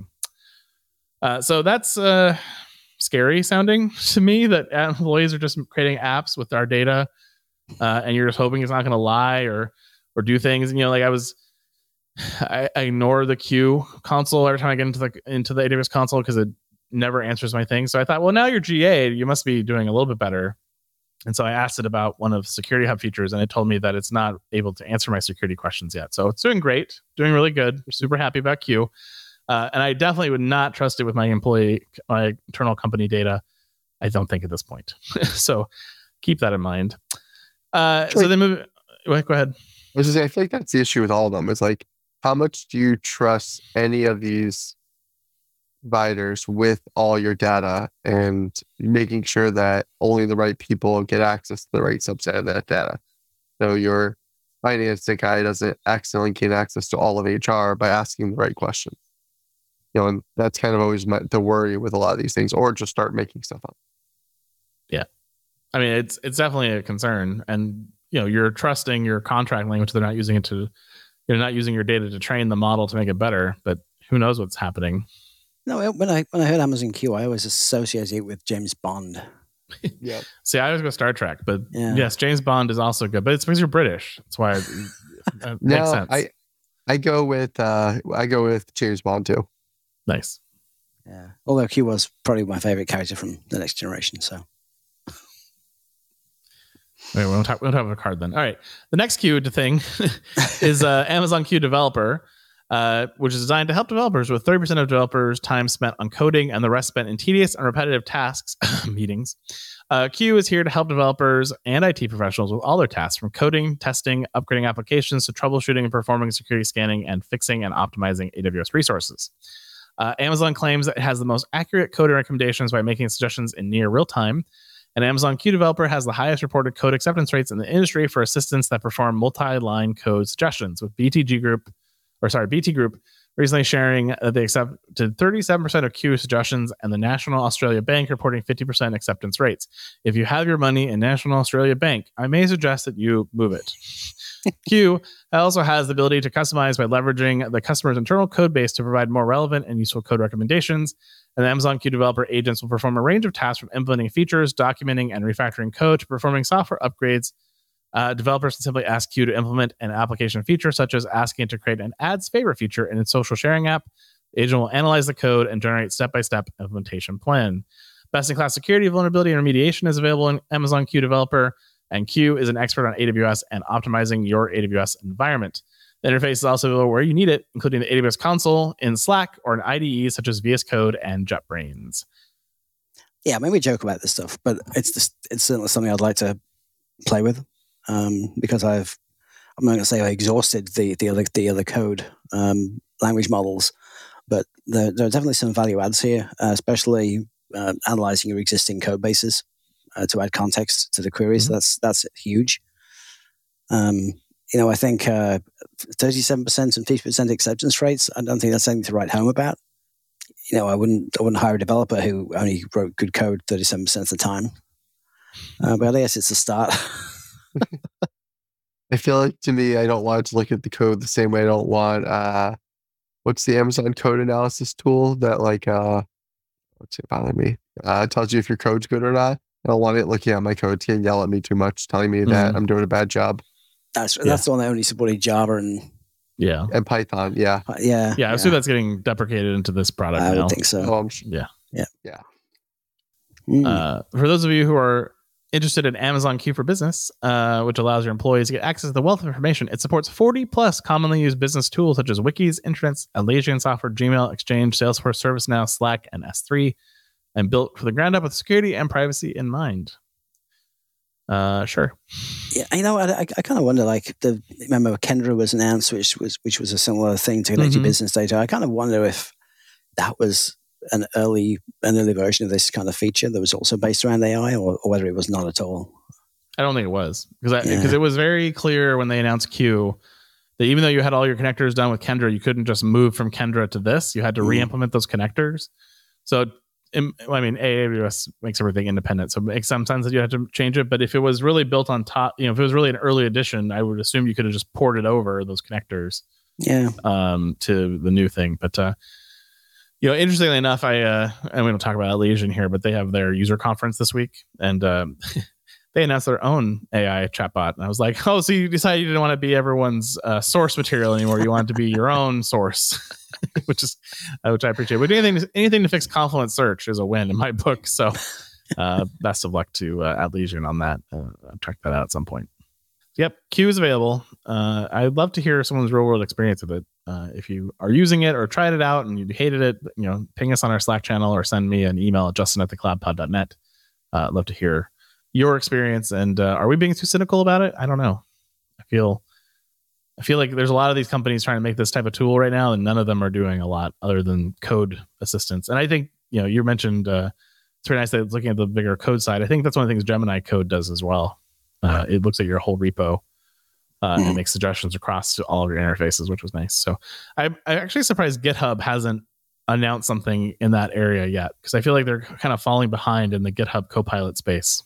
Uh, so that's uh, scary sounding to me that employees are just creating apps with our data, uh, and you're just hoping it's not going to lie or or do things. And, you know, like I was, I, I ignore the Q console every time I get into the into the A W S console because it never answers my thing. So I thought, well, now you're G A, you must be doing a little bit better. And so I asked it about one of Security Hub features, and it told me that it's not able to answer my security questions yet. So it's doing great, doing really good. We're super happy about Q. Uh, and I definitely would not trust it with my employee, my internal company data. I don't think at this point. So keep that in mind. Uh, so then move. Go ahead. I was just saying, I feel like that's the issue with all of them. It's like, how much do you trust any of these providers with all your data and making sure that only the right people get access to the right subset of that data? So your finance guy doesn't accidentally gain access to all of H R by asking the right questions. You know, and that's kind of always my, the worry with a lot of these things, or just start making stuff up. Yeah. I mean, it's it's definitely a concern. And, you know, you're trusting your contract language. They're not using it to, you're not using your data to train the model to make it better, but who knows what's happening. No, when I when I heard Amazon Q, I always associate it with James Bond. Yeah. See, I always go Star Trek, but yeah. yes, James Bond is also good, but it's because you're British. That's why it, it no, makes sense. I I go with uh, I go with James Bond too. Nice. Yeah. Although Q was probably my favorite character from The Next Generation. So. Wait, we don't talk. We don't have a card then. All right. The next Q thing is uh, Amazon Q Developer. uh, which is designed to help developers with thirty percent of developers' time spent on coding and the rest spent in tedious and repetitive tasks meetings. Uh, Q is here to help developers and I T professionals with all their tasks, from coding, testing, upgrading applications, to troubleshooting and performing security scanning and fixing and optimizing A W S resources. Uh, Amazon claims that it has the most accurate coding recommendations by making suggestions in near real time. And Amazon Q Developer has the highest reported code acceptance rates in the industry for assistants that perform multi-line code suggestions, with B T G Group, or sorry, B T Group recently sharing that they accepted thirty-seven percent of Q suggestions, and the National Australia Bank reporting fifty percent acceptance rates. If you have your money in National Australia Bank, I may suggest that you move it. Q also has the ability to customize by leveraging the customer's internal code base to provide more relevant and useful code recommendations. And the Amazon Q Developer agents will perform a range of tasks, from implementing features, documenting and refactoring code, to performing software upgrades. Uh, developers can simply ask Q to implement an application feature, such as asking it to create an ads favorite feature in its social sharing app. The agent will analyze the code and generate step-by-step implementation plan. Best-in-class security, vulnerability, and remediation is available in Amazon Q Developer, and Q is an expert on A W S and optimizing your A W S environment. The interface is also available where you need it, including the A W S console, in Slack, or in I D Es such as V S Code and JetBrains. Yeah, I mean, we joke about this stuff, but it's just, it's certainly something I'd like to play with. Um, because I've, I'm not going to say I exhausted the the other the other code um, language models, but there, there are definitely some value adds here, uh, especially uh, analyzing your existing code bases uh, to add context to the queries. Mm-hmm. That's that's huge. Um, you know, I think uh, thirty-seven percent and fifty percent acceptance rates, I don't think that's something to write home about. You know, I wouldn't I wouldn't hire a developer who only wrote good code thirty-seven percent of the time. Uh, but I guess it's a start. I feel like, to me, I don't want to look at the code the same way I don't want, uh, what's the Amazon code analysis tool that, like, uh, what's it bother me? Uh, tells you if your code's good or not. I don't want it looking at my code to yell at me too much, telling me mm-hmm. that I'm doing a bad job. That's yeah. that's the one that only supported Java and yeah and Python. Yeah, uh, yeah, yeah. I assume yeah. that's getting deprecated into this product. I now. would think so. Oh, I'm sure. Yeah, yeah, yeah. Mm. Uh, for those of you who are interested in Amazon Q for Business, uh, which allows your employees to get access to the wealth of information, it supports forty plus commonly used business tools such as wikis, intranets, Atlassian software, Gmail, Exchange, Salesforce, ServiceNow, Slack, and S three, and built from the ground up with security and privacy in mind. Uh, sure. Yeah, you know, I, I, I kind of wonder, like, the remember Kendra was announced, which was which was a similar thing to connect mm-hmm. your business data. I kind of wonder if that was an early an early version of this kind of feature that was also based around A I, or, or whether it was not at all. I don't think it was, because because yeah. it was very clear when they announced Q that even though you had all your connectors done with Kendra, you couldn't just move from Kendra to this. You had to mm. re-implement those connectors. So, I mean, A W S makes everything independent, so it makes some sense that you had to change it. But if it was really built on top, you know, if it was really an early edition, I would assume you could have just ported over those connectors, yeah, um, to the new thing. But uh, you know, interestingly enough, I uh, and we don't talk about Atlassian here, but they have their user conference this week, and um, they announced their own A I chatbot. And I was like, oh, so you decided you didn't want to be everyone's uh, source material anymore. You wanted to be your own source, which is uh, which I appreciate. But anything anything to fix Confluent Search is a win in my book. So uh, best of luck to uh, Atlassian on that. Uh, I'll check that out at some point. Yep, Q is available. Uh, I'd love to hear someone's real world experience of it. Uh, if you are using it or tried it out and you hated it, you know, ping us on our Slack channel or send me an email at justin at the cloud pod dot net. Uh, I'd love to hear your experience. And uh, are we being too cynical about it? I don't know. I feel I feel like there's a lot of these companies trying to make this type of tool right now, and none of them are doing a lot other than code assistance. And I think, you know, you mentioned uh, it's very nice that it's looking at the bigger code side. I think that's one of the things Gemini Code does as well. Uh, it looks at your whole repo uh, mm-hmm. and makes suggestions across to all of your interfaces, which was nice. So I, I'm actually surprised GitHub hasn't announced something in that area yet, because I feel like they're kind of falling behind in the GitHub Copilot space.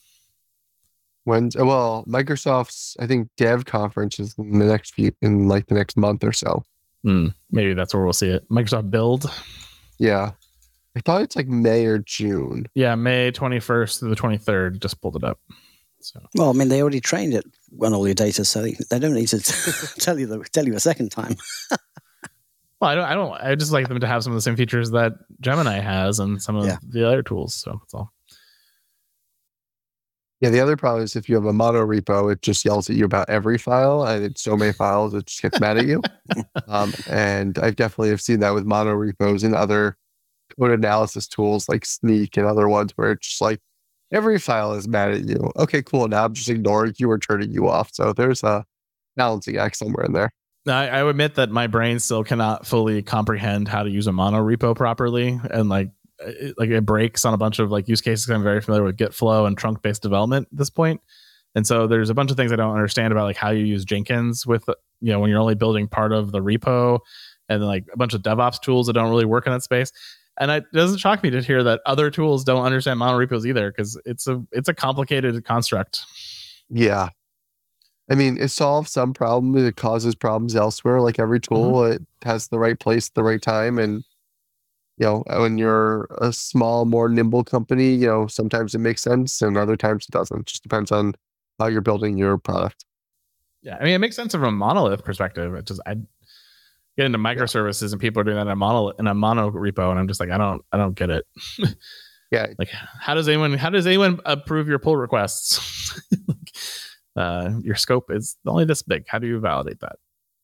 When well, Microsoft's I think Dev conference is in the next few in like the next month or so. Mm, maybe that's where we'll see it. Microsoft Build. Yeah, I thought it's like May or June. Yeah, May twenty-first to the twenty-third. Just pulled it up. So. Well, I mean, they already trained it on all your data, so they, they don't need to tell you the, tell you a second time. Well, I don't. I don't. I just like them to have some of the same features that Gemini has and some of yeah. the other tools. So that's all. Yeah, the other problem is if you have a mono repo, it just yells at you about every file, and it's so many files, it just gets mad at you. Um, and I definitely have seen that with mono repos and other code analysis tools like Sneak and other ones where it's just like every file is mad at you. Okay, cool. Now I'm just ignoring you or turning you off. So there's a balancing act somewhere in there. I, I admit that my brain still cannot fully comprehend how to use a mono repo properly, and like it, like it breaks on a bunch of like use cases. I'm very familiar with Git flow and trunk based development at this point, and so there's a bunch of things I don't understand about like how you use Jenkins with, you know, when you're only building part of the repo, and then like a bunch of DevOps tools that don't really work in that space. And it doesn't shock me to hear that other tools don't understand mono repos either, because it's a it's a complicated construct. Yeah. I mean, it solves some problems. It causes problems elsewhere. Like every tool, mm-hmm. it has the right place at the right time. And, you know, when you're a small, more nimble company, you know, sometimes it makes sense and other times it doesn't. It just depends on how you're building your product. Yeah. I mean, it makes sense from a monolith perspective. It just, I get into microservices yeah. and people are doing that in a mono, in a mono repo. And I'm just like, I don't, I don't get it. Yeah. Like, how does anyone, how does anyone approve your pull requests? Uh, your scope is only this big. How do you validate that?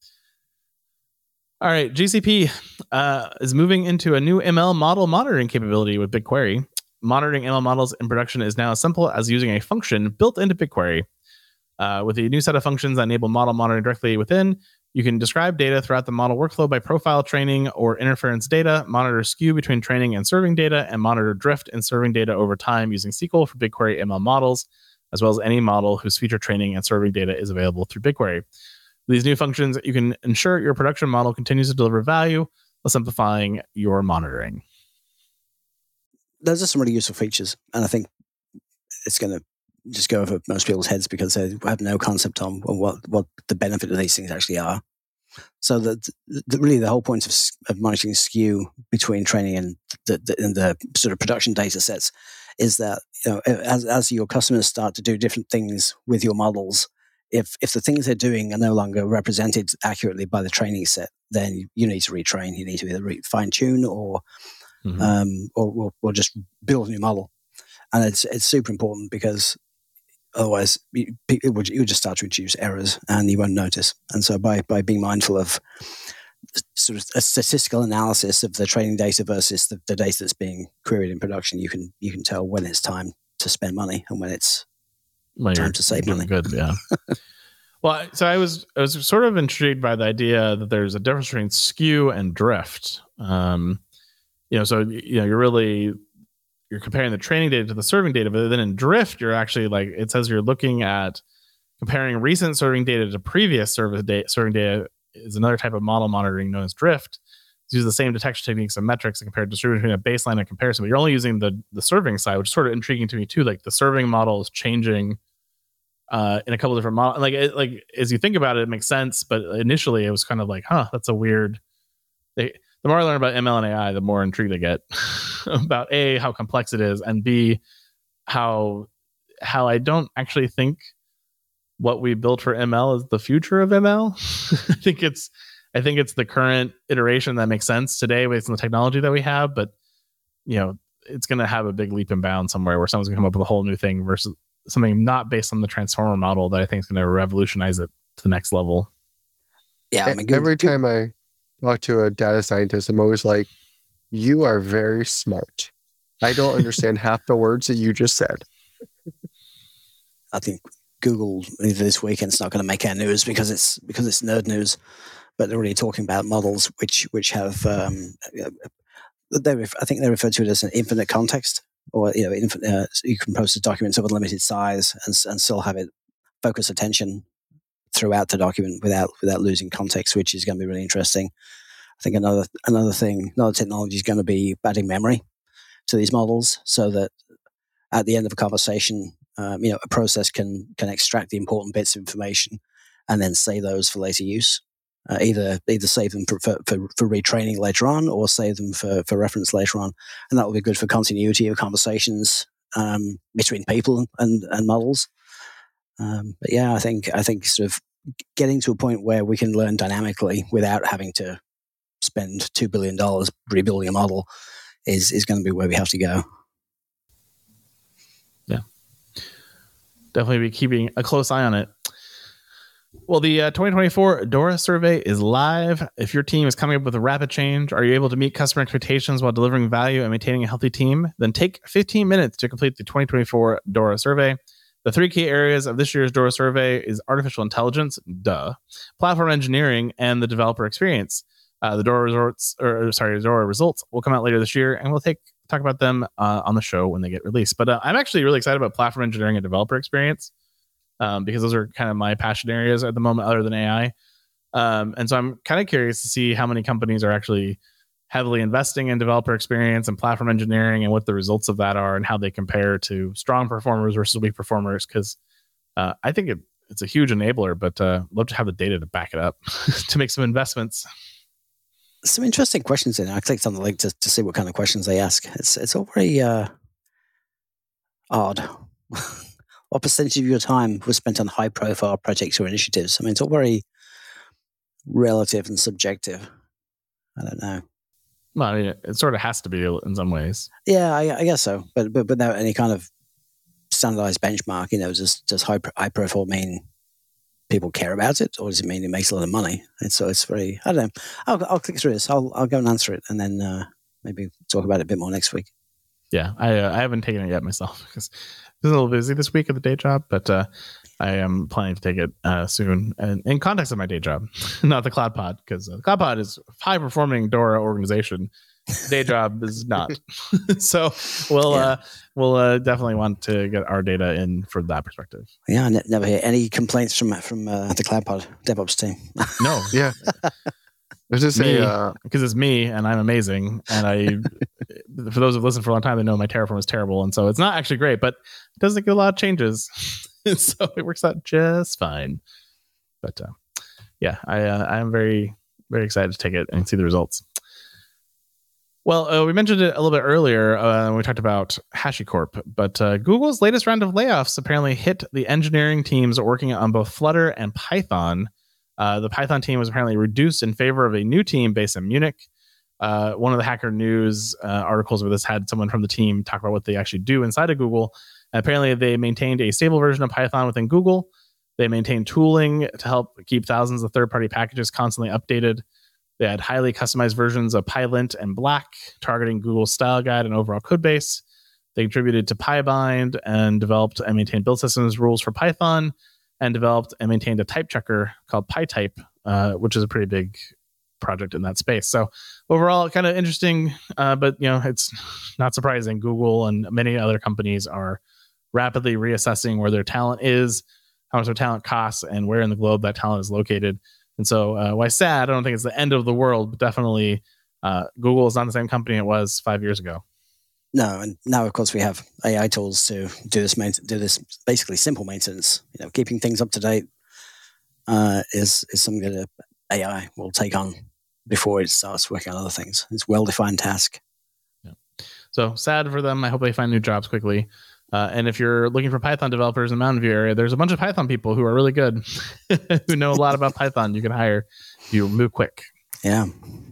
All right, G C P uh, is moving into a new M L model monitoring capability with BigQuery. Monitoring M L models in production is now as simple as using a function built into BigQuery. Uh, with a new set of functions that enable model monitoring directly within, you can describe data throughout the model workflow by profile training or interference data, monitor skew between training and serving data, and monitor drift in serving data over time using S Q L for BigQuery M L models, as well as any model whose feature training and serving data is available through BigQuery. With these new functions, you can ensure your production model continues to deliver value while simplifying your monitoring. Those are some really useful features, and I think it's going to just go over most people's heads because they have no concept on what, what the benefit of these things actually are. So that the, really the whole point of, of monitoring skew between training and the, the, and the sort of production data sets is that, you know, as as your customers start to do different things with your models, if if the things they're doing are no longer represented accurately by the training set, then you need to retrain. You need to either re- fine tune or, mm-hmm. um, or, or or just build a new model. And it's it's super important because otherwise you, it would you would just start to introduce errors and you won't notice. And so by by being mindful of sort of a statistical analysis of the training data versus the, the data that's being queried in production, you can you can tell when it's time to spend money and when it's well, time to save money. Good, yeah. Well, so I was I was sort of intrigued by the idea that there's a difference between skew and drift. Um, you know, so you know, you're really you're comparing the training data to the serving data, but then in drift, you're actually like it says you're looking at comparing recent serving data to previous service data, serving data. Is another type of model monitoring known as drift. It's use the same detection techniques and metrics and compare distribution between a baseline and comparison, but you're only using the the serving side, which is sort of intriguing to me too. Like the serving model is changing uh, in a couple of different models. Like it, like as you think about it, it makes sense. But initially, it was kind of like, huh, that's a weird. They, the more I learn about M L and A I, the more intrigued I get about A, how complex it is, and B, how how I don't actually think what we built for M L is the future of M L. I think it's I think it's the current iteration that makes sense today based on the technology that we have, but you know, it's going to have a big leap and bound somewhere where someone's going to come up with a whole new thing versus something not based on the transformer model that I think is going to revolutionize it to the next level. Yeah, I mean, good, every good. time I talk to a data scientist, I'm always like, "You are very smart. I don't understand half the words that you just said." I think Google this weekend's not going to make our news because it's because it's nerd news, but they're really talking about models which which have um, they ref, I think they refer to it as an infinite context, or you know, infinite, uh, you can process documents of a limited size and and still have it focus attention throughout the document without without losing context, which is going to be really interesting. I think another another thing, another technology is going to be adding memory to these models, so that at the end of a conversation, um, you know, a process can can extract the important bits of information and then save those for later use. Uh, either either save them for, for, for, for retraining later on, or save them for, for reference later on, and that will be good for continuity of conversations um, between people and, and models. Um, but yeah, I think I think sort of getting to a point where we can learn dynamically without having to spend two billion dollars rebuilding a model is is going to be where we have to go. Yeah. definitely be keeping a close eye on it. Well, the uh, twenty twenty-four DORA survey is live. If your team is coming up with a rapid change, are you able to meet customer expectations while delivering value and maintaining a healthy team? Then take fifteen minutes to complete the twenty twenty-four DORA survey. The three key areas of this year's DORA survey is artificial intelligence, duh, platform engineering, and the developer experience. Uh, the DORA results, or sorry, DORA results will come out later this year, and we'll take talk about them uh, on the show when they get released. But uh, I'm actually really excited about platform engineering and developer experience. Um, because those are kind of my passion areas at the moment, other than A I. Um, and so I'm kind of curious to see how many companies are actually heavily investing in developer experience and platform engineering and what the results of that are and how they compare to strong performers versus weak performers. Because uh, I think it, it's a huge enabler, but uh, love to have the data to back it up to make some investments. Some interesting questions in there. I clicked on the link to, to see what kind of questions they ask. It's, it's all very uh, odd. What percentage of your time was spent on high-profile projects or initiatives? I mean, it's all very relative and subjective. I don't know. Well, I mean, it sort of has to be in some ways. Yeah, I, I guess so. But, but without any kind of standardized benchmark, you know, does, does high, high-profile mean people care about it, or does it mean it makes a lot of money? And so it's very, I don't know. I'll, I'll click through this. I'll, I'll go and answer it, and then uh, maybe talk about it a bit more next week. Yeah, I uh, I haven't taken it yet myself because I was a little busy this week at the day job, but uh, I am planning to take it uh, soon. And in context of my day job, not the Cloud Pod, because uh, the Cloud Pod is a high performing DORA organization. Day job is not. So we'll yeah. uh, we'll uh, definitely want to get our data in for that perspective. Yeah, I ne- never hear any complaints from from uh, the Cloud Pod DevOps team. No, yeah. There's just me, a because uh, it's me and I'm amazing. And I, for those who've listened for a long time, they know my Terraform is terrible. And so it's not actually great, but it does make a lot of changes. So it works out just fine. But uh, yeah, I uh, I'm very, very excited to take it and see the results. Well, uh, we mentioned it a little bit earlier uh, when we talked about HashiCorp, but uh, Google's latest round of layoffs apparently hit the engineering teams working on both Flutter and Python. Uh, the Python team was apparently reduced in favor of a new team based in Munich. Uh, one of the Hacker News uh, articles over this had someone from the team talk about what they actually do inside of Google. And apparently, they maintained a stable version of Python within Google. They maintained tooling to help keep thousands of third-party packages constantly updated. They had highly customized versions of PyLint and Black, targeting Google's style guide and overall code base. They contributed to PyBind and developed and maintained build systems rules for Python, and developed and maintained a type checker called PyType, uh, which is a pretty big project in that space. So overall, kind of interesting, uh, but you know, it's not surprising. Google and many other companies are rapidly reassessing where their talent is, how much their talent costs, and where in the globe that talent is located. And so, uh, while sad, I don't think it's the end of the world, but definitely uh, Google is not the same company it was five years ago. No, and now of course we have A I tools to do this main, do this basically simple maintenance. You know, keeping things up to date uh, is is something that A I will take on before it starts working on other things. It's a well-defined task. Yeah. So sad for them. I hope they find new jobs quickly. Uh, and if you're looking for Python developers in the Mountain View area, there's a bunch of Python people who are really good, who know a lot about Python. You can hire if you move quick. Yeah.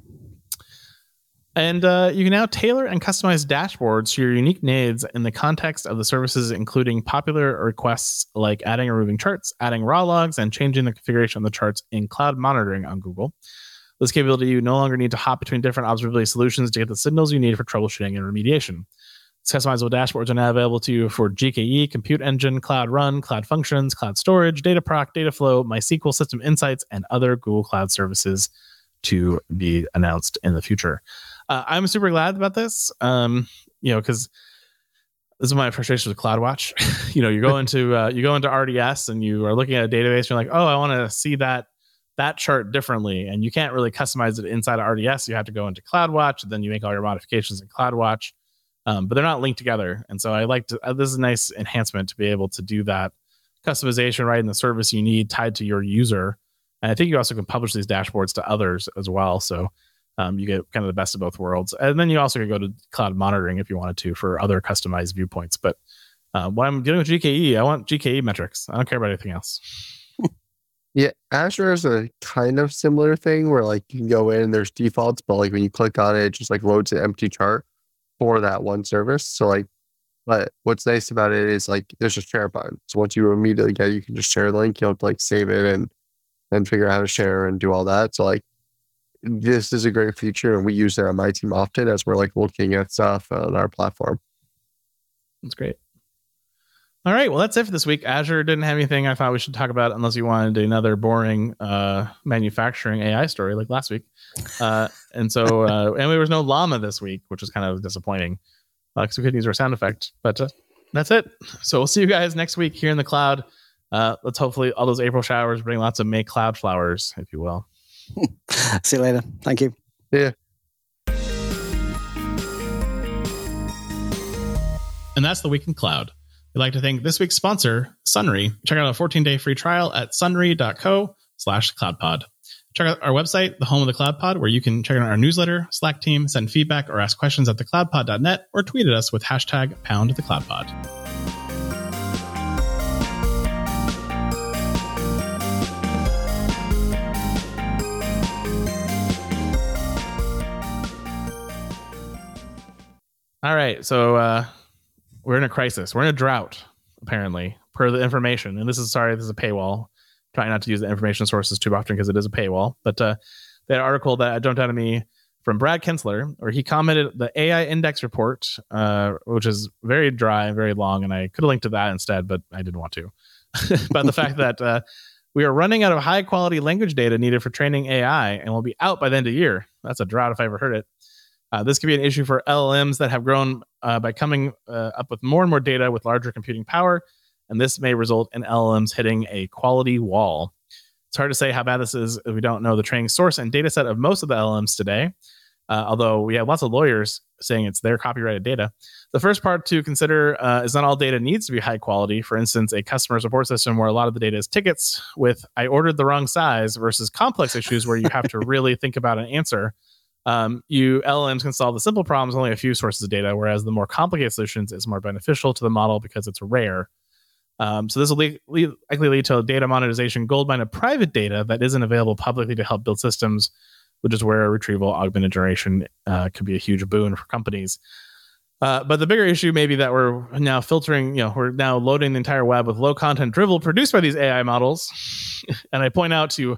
And uh, you can now tailor and customize dashboards to your unique needs in the context of the services, including popular requests like adding or removing charts, adding raw logs, and changing the configuration of the charts in cloud monitoring on Google. This capability, you no longer need to hop between different observability solutions to get the signals you need for troubleshooting and remediation. These customizable dashboards are now available to you for G K E, Compute Engine, Cloud Run, Cloud Functions, Cloud Storage, Dataproc, Dataflow, MySQL, System Insights, and other Google Cloud services to be announced in the future. Uh, I'm super glad about this, um, you know, because this is my frustration with CloudWatch. you know, you go into uh, you go into R D S and you are looking at a database. And you're like, oh, I want to see that that chart differently, and you can't really customize it inside of R D S. You have to go into CloudWatch, and then you make all your modifications in CloudWatch. Um, but they're not linked together, and so I like to. Uh, this is a nice enhancement to be able to do that customization right in the service you need tied to your user. And I think you also can publish these dashboards to others as well. So um, you get kind of the best of both worlds. And then you also can go to cloud monitoring if you wanted to for other customized viewpoints. But uh, when I'm dealing with G K E, I want G K E metrics. I don't care about anything else. Yeah, Azure is a kind of similar thing where like you can go in and there's defaults, but like when you click on it, it just like loads an empty chart for that one service. So like But what's nice about it is like there's a share button. So once you immediately get it, you can just share the link. You don't have to like save it and then figure out how to share and do all that. So like this is a great feature, and we use it on my team often as we're like looking at stuff on our platform. That's great. All right, well, that's it for this week. Azure didn't have anything I thought we should talk about unless you wanted another boring uh, manufacturing A I story like last week. Uh, and so, uh, and there was no llama this week, which was kind of disappointing because uh, we could use our sound effect. But uh, that's it. So we'll see you guys next week here in the cloud. Uh, let's hopefully all those April showers bring lots of May cloud flowers, if you will. See you later. Thank you. Yeah. And that's the Week in Cloud. We'd like to thank this week's sponsor, Sunry. Check out a fourteen-day free trial at sunry.co slash cloudpod. Check out our website, the home of the CloudPod, where you can check out our newsletter, Slack team, send feedback, or ask questions at the cloudpod dot net, or tweet at us with hashtag pound the cloudpod. All right, so uh, we're in a crisis. We're in a drought, apparently, per the information. And this is, sorry, this is a paywall. Trying not to use the information sources too often because it is a paywall. But uh, that article that jumped out at me from Brad Kensler, where he commented the A I Index report, uh, which is very dry and very long. And I could have linked to that instead, but I didn't want to. But the fact that uh, we are running out of high quality language data needed for training A I and will be out by the end of the year. That's a drought if I ever heard it. Uh, this could be an issue for L L Ms that have grown uh, by coming uh, up with more and more data with larger computing power, and this may result in L L Ms hitting a quality wall. It's hard to say how bad this is if we don't know the training source and data set of most of the L L Ms today, uh, although we have lots of lawyers saying it's their copyrighted data. The first part to consider uh, is not all data needs to be high quality. For instance, a customer support system where a lot of the data is tickets with I ordered the wrong size versus complex issues where you have to really think about an answer. Um, you L L Ms can solve the simple problems, only a few sources of data, whereas the more complicated solutions is more beneficial to the model because it's rare. Um, so this will lead, lead, likely lead to a data monetization goldmine of private data that isn't available publicly to help build systems, which is where retrieval augmented generation uh, could be a huge boon for companies. Uh, but the bigger issue may be that we're now filtering, you know, we're now loading the entire web with low content drivel produced by these A I models. And I point out to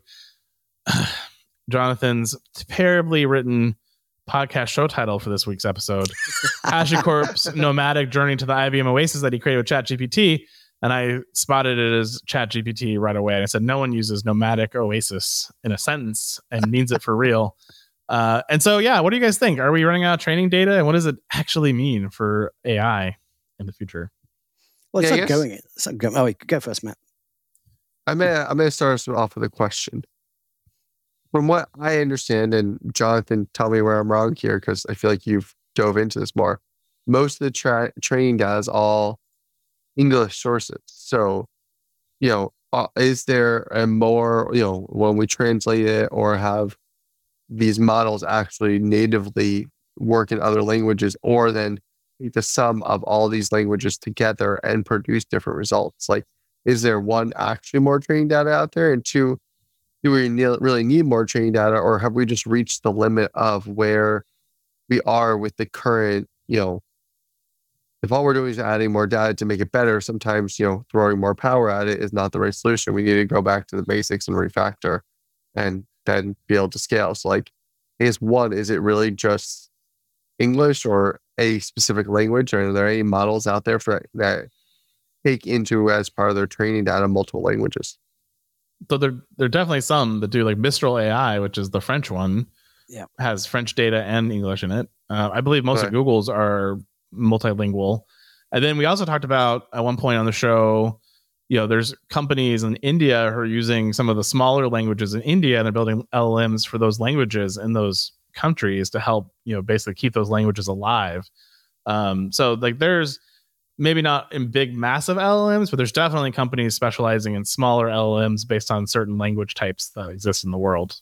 uh, Jonathan's terribly written podcast show title for this week's episode, HashiCorp's nomadic journey to the I B M Oasis that he created with ChatGPT. And I spotted it as ChatGPT right away. And I said, no one uses nomadic oasis in a sentence and means it for real. Uh, and so, yeah, what do you guys think? Are we running out of training data? And what does it actually mean for A I in the future? Well, it's yeah, not going. It's not going. Oh, wait, go first, Matt. I'm gonna, I'm gonna start us off with a question. From what I understand, and Jonathan, tell me where I'm wrong here, because I feel like you've dove into this more. Most of the tra- training data is all English sources. So, you know, uh, is there a more, you know, when we translate it or have these models actually natively work in other languages, or then the sum of all these languages together and produce different results? Like, is there one, actually more training data out there? And two, do we ne- really need more training data, or have we just reached the limit of where we are with the current, you know, if all we're doing is adding more data to make it better, sometimes, you know, throwing more power at it is not the right solution. We need to go back to the basics and refactor and then be able to scale. So like, is one, is it really just English or a specific language? Or are there any models out there for that take into as part of their training data multiple languages? So there, there are definitely some that do, like Mistral A I, which is the French one, yeah, has French data and English in it. Uh, I believe most right. of Google's are multilingual. And then we also talked about at one point on the show, you know, there's companies in India who are using some of the smaller languages in India, and they're building L L Ms for those languages in those countries to help, you know, basically keep those languages alive. Um, so like there's maybe not in big, massive L L Ms, but there's definitely companies specializing in smaller L L Ms based on certain language types that exist in the world.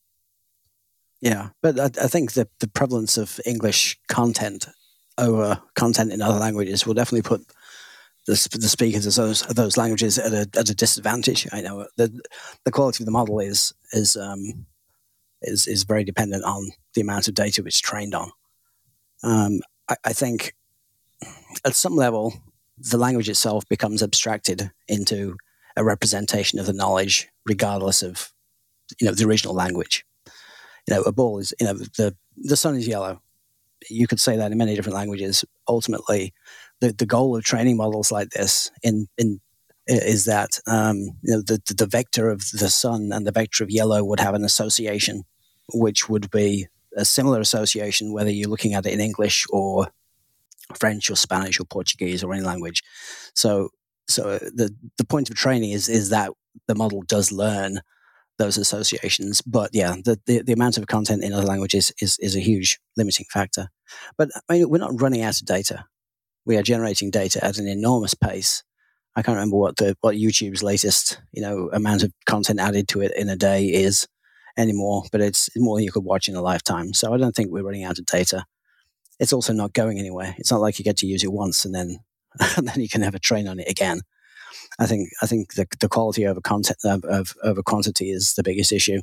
Yeah, but I, I think the, the prevalence of English content over content in other languages will definitely put the, the speakers of those, of those languages at a, at a disadvantage. I know the the quality of the model is is um, is is very dependent on the amount of data it's trained on. Um, I, I think at some level, the language itself becomes abstracted into a representation of the knowledge, regardless of, you know, the original language. You know, a ball is, you know, the the sun is yellow. You could say that in many different languages. Ultimately, the, the goal of training models like this in in is that um, you know, the the vector of the sun and the vector of yellow would have an association, which would be a similar association whether you're looking at it in English or French or Spanish or Portuguese or any language. So, so the the point of training is is that the model does learn those associations. But yeah, the, the, the amount of content in other languages is is a huge limiting factor. But I mean, we're not running out of data. We are generating data at an enormous pace. I can't remember what the what YouTube's latest, you know, amount of content added to it in a day is anymore, but it's more than you could watch in a lifetime. So I don't think we're running out of data. It's also not going anywhere. It's not like you get to use it once and then and then you can never train on it again. I think I think the the quality over content of, of over quantity is the biggest issue.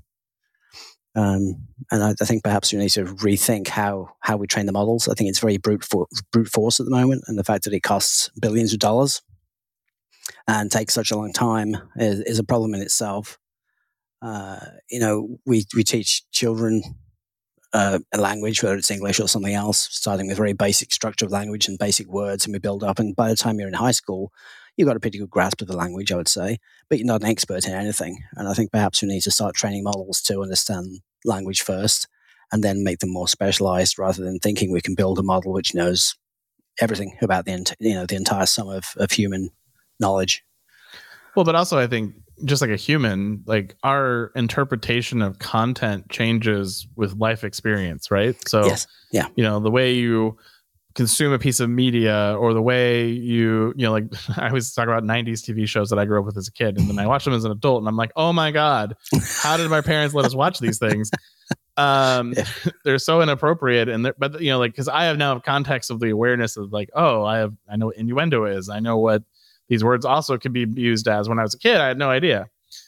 Um, and I, I think perhaps we need to rethink how how we train the models. I think it's very brute for, brute force at the moment, and the fact that it costs billions of dollars and takes such a long time is, is a problem in itself. Uh, you know, we we teach children uh, a language, whether it's English or something else, starting with very basic structure of language and basic words, and we build up. And by the time you're in high school, you've got a pretty good grasp of the language, I would say, but you're not an expert in anything. And I think perhaps we need to start training models to understand language first and then make them more specialized, rather than thinking we can build a model which knows everything about the ent- you know the entire sum of, of human knowledge. Well, but also I think just like a human, like our interpretation of content changes with life experience, right? So, yes. Yeah. you know, the way you consume a piece of media, or the way you, you know, like I always talk about nineties T V shows that I grew up with as a kid, and then I watch them as an adult and I'm like, oh my God, how did my parents let us watch these things? Um, yeah. They're so inappropriate. And they're, but you know, like, cause I have now context of the awareness of like, oh, I have, I know what innuendo is. I know what these words also could be used as. When I was a kid, I had no idea.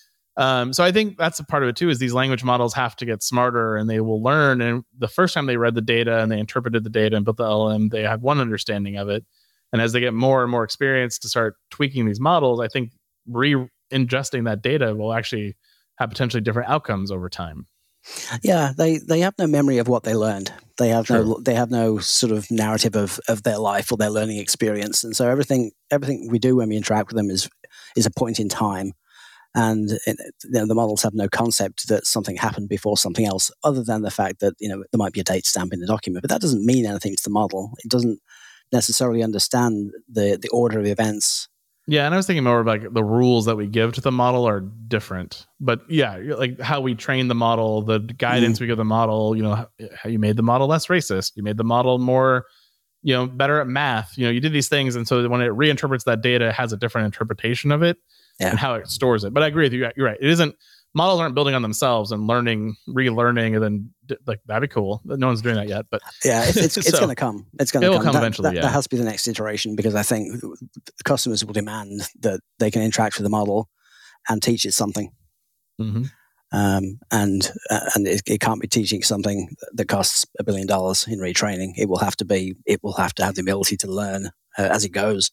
Um, so I think that's a part of it too, is these language models have to get smarter, and they will learn. And the first time they read the data and they interpreted the data and built the L L M, they had one understanding of it. And as they get more and more experience to start tweaking these models, I think re-ingesting that data will actually have potentially different outcomes over time. Yeah, they, they have no memory of what they learned. They have True. no they have no sort of narrative of, of their life or their learning experience. And so everything everything we do when we interact with them is is a point in time. And it, you know, the models have no concept that something happened before something else, other than the fact that, you know, there might be a date stamp in the document. But that doesn't mean anything to the model. It doesn't necessarily understand the, the order of events. Yeah, and I was thinking more about like the rules that we give to the model are different. But yeah, like how we train the model, the guidance mm. we give the model, you know, how you made the model less racist, you made the model more, you know, better at math. You know, you did these things, and so when it reinterprets that data, it has a different interpretation of it. Yeah. And how it stores it. But I agree with you. You're right. It isn't, models aren't building on themselves and learning, relearning, and then like that'd be cool. No one's doing that yet, but yeah, it's it's, so, it's going to come. It's going to come. come that, eventually. That, yeah. that has to be the next iteration, because I think customers will demand that they can interact with the model and teach it something. Mm-hmm. Um, and uh, and it, it can't be teaching something that costs a billion dollars in retraining. It will have to be. It will have to have the ability to learn uh, as it goes.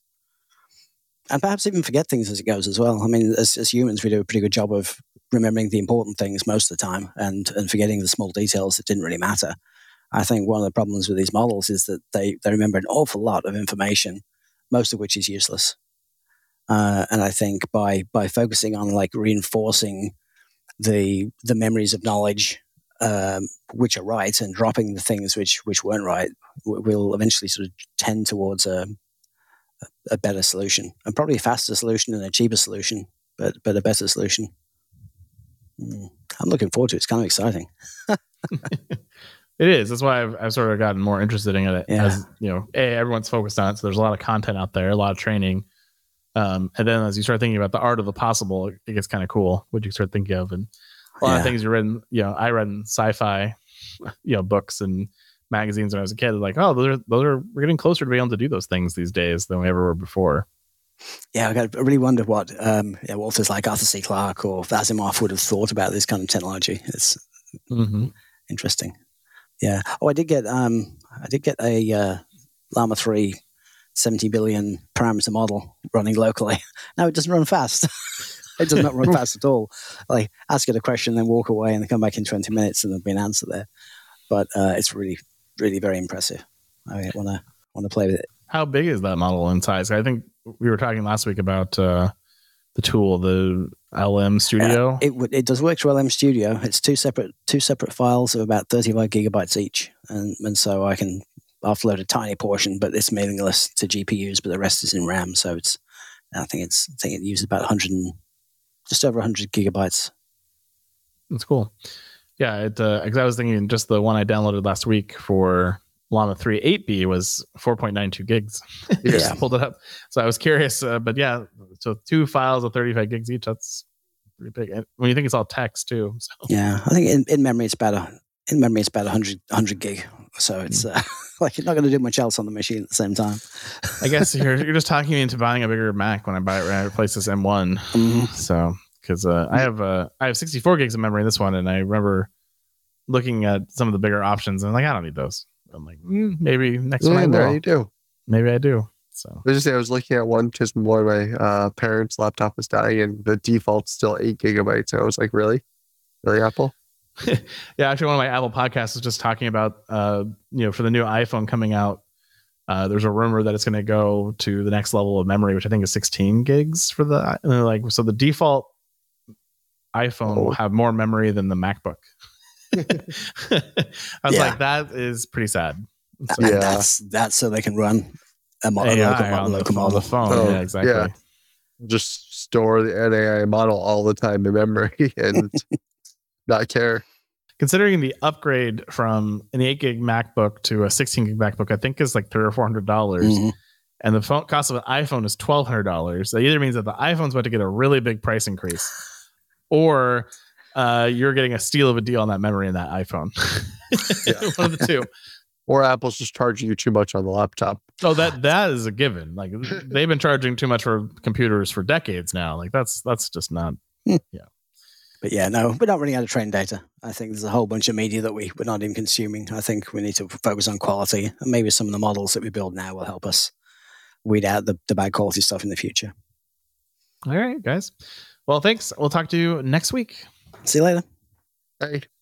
And perhaps even forget things as it goes as well. I mean, as, as humans, we do a pretty good job of remembering the important things most of the time, and, and forgetting the small details that didn't really matter. I think one of the problems with these models is that they, they remember an awful lot of information, most of which is useless. Uh, and I think by by focusing on like reinforcing the the memories of knowledge um, which are right, and dropping the things which which weren't right, we'll eventually sort of tend towards a a better solution, and probably a faster solution and a cheaper solution, but but a better solution. Mm. I'm looking forward to it. It's kind of exciting. It is. That's why I've, I've sort of gotten more interested in it. Yeah. As you know, a everyone's focused on it, so there's a lot of content out there, a lot of training, um, and then as you start thinking about the art of the possible, it gets kind of cool. What you start thinking of, and a lot yeah. of things you read. In, you know, I read in sci-fi, you know, books and magazines when I was a kid, like, oh, those are those are we're getting closer to being able to do those things these days than we ever were before. Yeah, I really wonder what um, yeah, authors like Arthur C. Clarke or Asimov would have thought about this kind of technology. It's mm-hmm. interesting. Yeah. Oh, I did get um, I did get a uh, Llama three seventy billion parameter model running locally. No, it doesn't run fast. It does not run fast at all. Like, ask it a question, then walk away, and then come back in twenty minutes, and there'll be an answer there. But uh, it's really, really very impressive. I want to want to play with it. How big is that model in size? I think we were talking last week about uh, the tool, the L M Studio. Uh, it w- it does work through L M Studio. It's two separate two separate files of about thirty-five gigabytes each, and and so I can offload a tiny portion, but it's meaningless to G P Us. But the rest is in RAM, so it's I think it's I think it uses about one hundred, just over one hundred gigabytes. That's cool. Yeah, it. Uh, 'cause I was thinking just the one I downloaded last week for Llama three eight B was four point nine two gigs. Yeah. Just pulled it up. So I was curious, uh, but yeah, so two files of thirty-five gigs each, that's pretty big. And when you think it's all text too. So. Yeah, I think in, in memory it's about a, in memory it's about one hundred, one hundred gig. So it's uh, like you're not going to do much else on the machine at the same time. I guess you're you're just talking me into buying a bigger Mac when I buy it when I replace this M one. Mm-hmm. So because uh, I have uh, I have sixty-four gigs of memory in this one, and I remember looking at some of the bigger options, and I'm like, I don't need those. I'm like, mm, maybe next Yeah, one I will. there you do. Maybe I do. So I was just say I was looking at one because one of my uh, parents' laptop was dying, and the default's still eight gigabytes. I was like, really, really, Apple? yeah, actually, one of my Apple podcasts was just talking about, uh, you know, for the new iPhone coming out. Uh, there's a rumor that it's going to go to the next level of memory, which I think is sixteen gigs for the uh, like. So the default iPhone Oh. will have more memory than the MacBook. I was Yeah. like, that is pretty sad. So, And Yeah. that's that's so they can run a, mo- a A I local, on, local the, on model. the phone. Oh, yeah, exactly. yeah. Just store the N A I model all the time in memory and not care. Considering the upgrade from an eight gig MacBook to a sixteen gig MacBook, I think is like three or four hundred dollars, Mhm. and the phone cost of an iPhone is twelve hundred dollars. That either means that the iPhone's about to get a really big price increase, or uh, you're getting a steal of a deal on that memory in that iPhone. One of the two. Or Apple's just charging you too much on the laptop. So that that is a given. Like they've been charging too much for computers for decades now. Like that's that's just not. But yeah, no, we're not running out of train data. I think there's a whole bunch of media that we, we're not even consuming. I think we need to focus on quality. And maybe some of the models that we build now will help us weed out the, the bad quality stuff in the future. All right, guys. Well, thanks. We'll talk to you next week. See you later. Hey.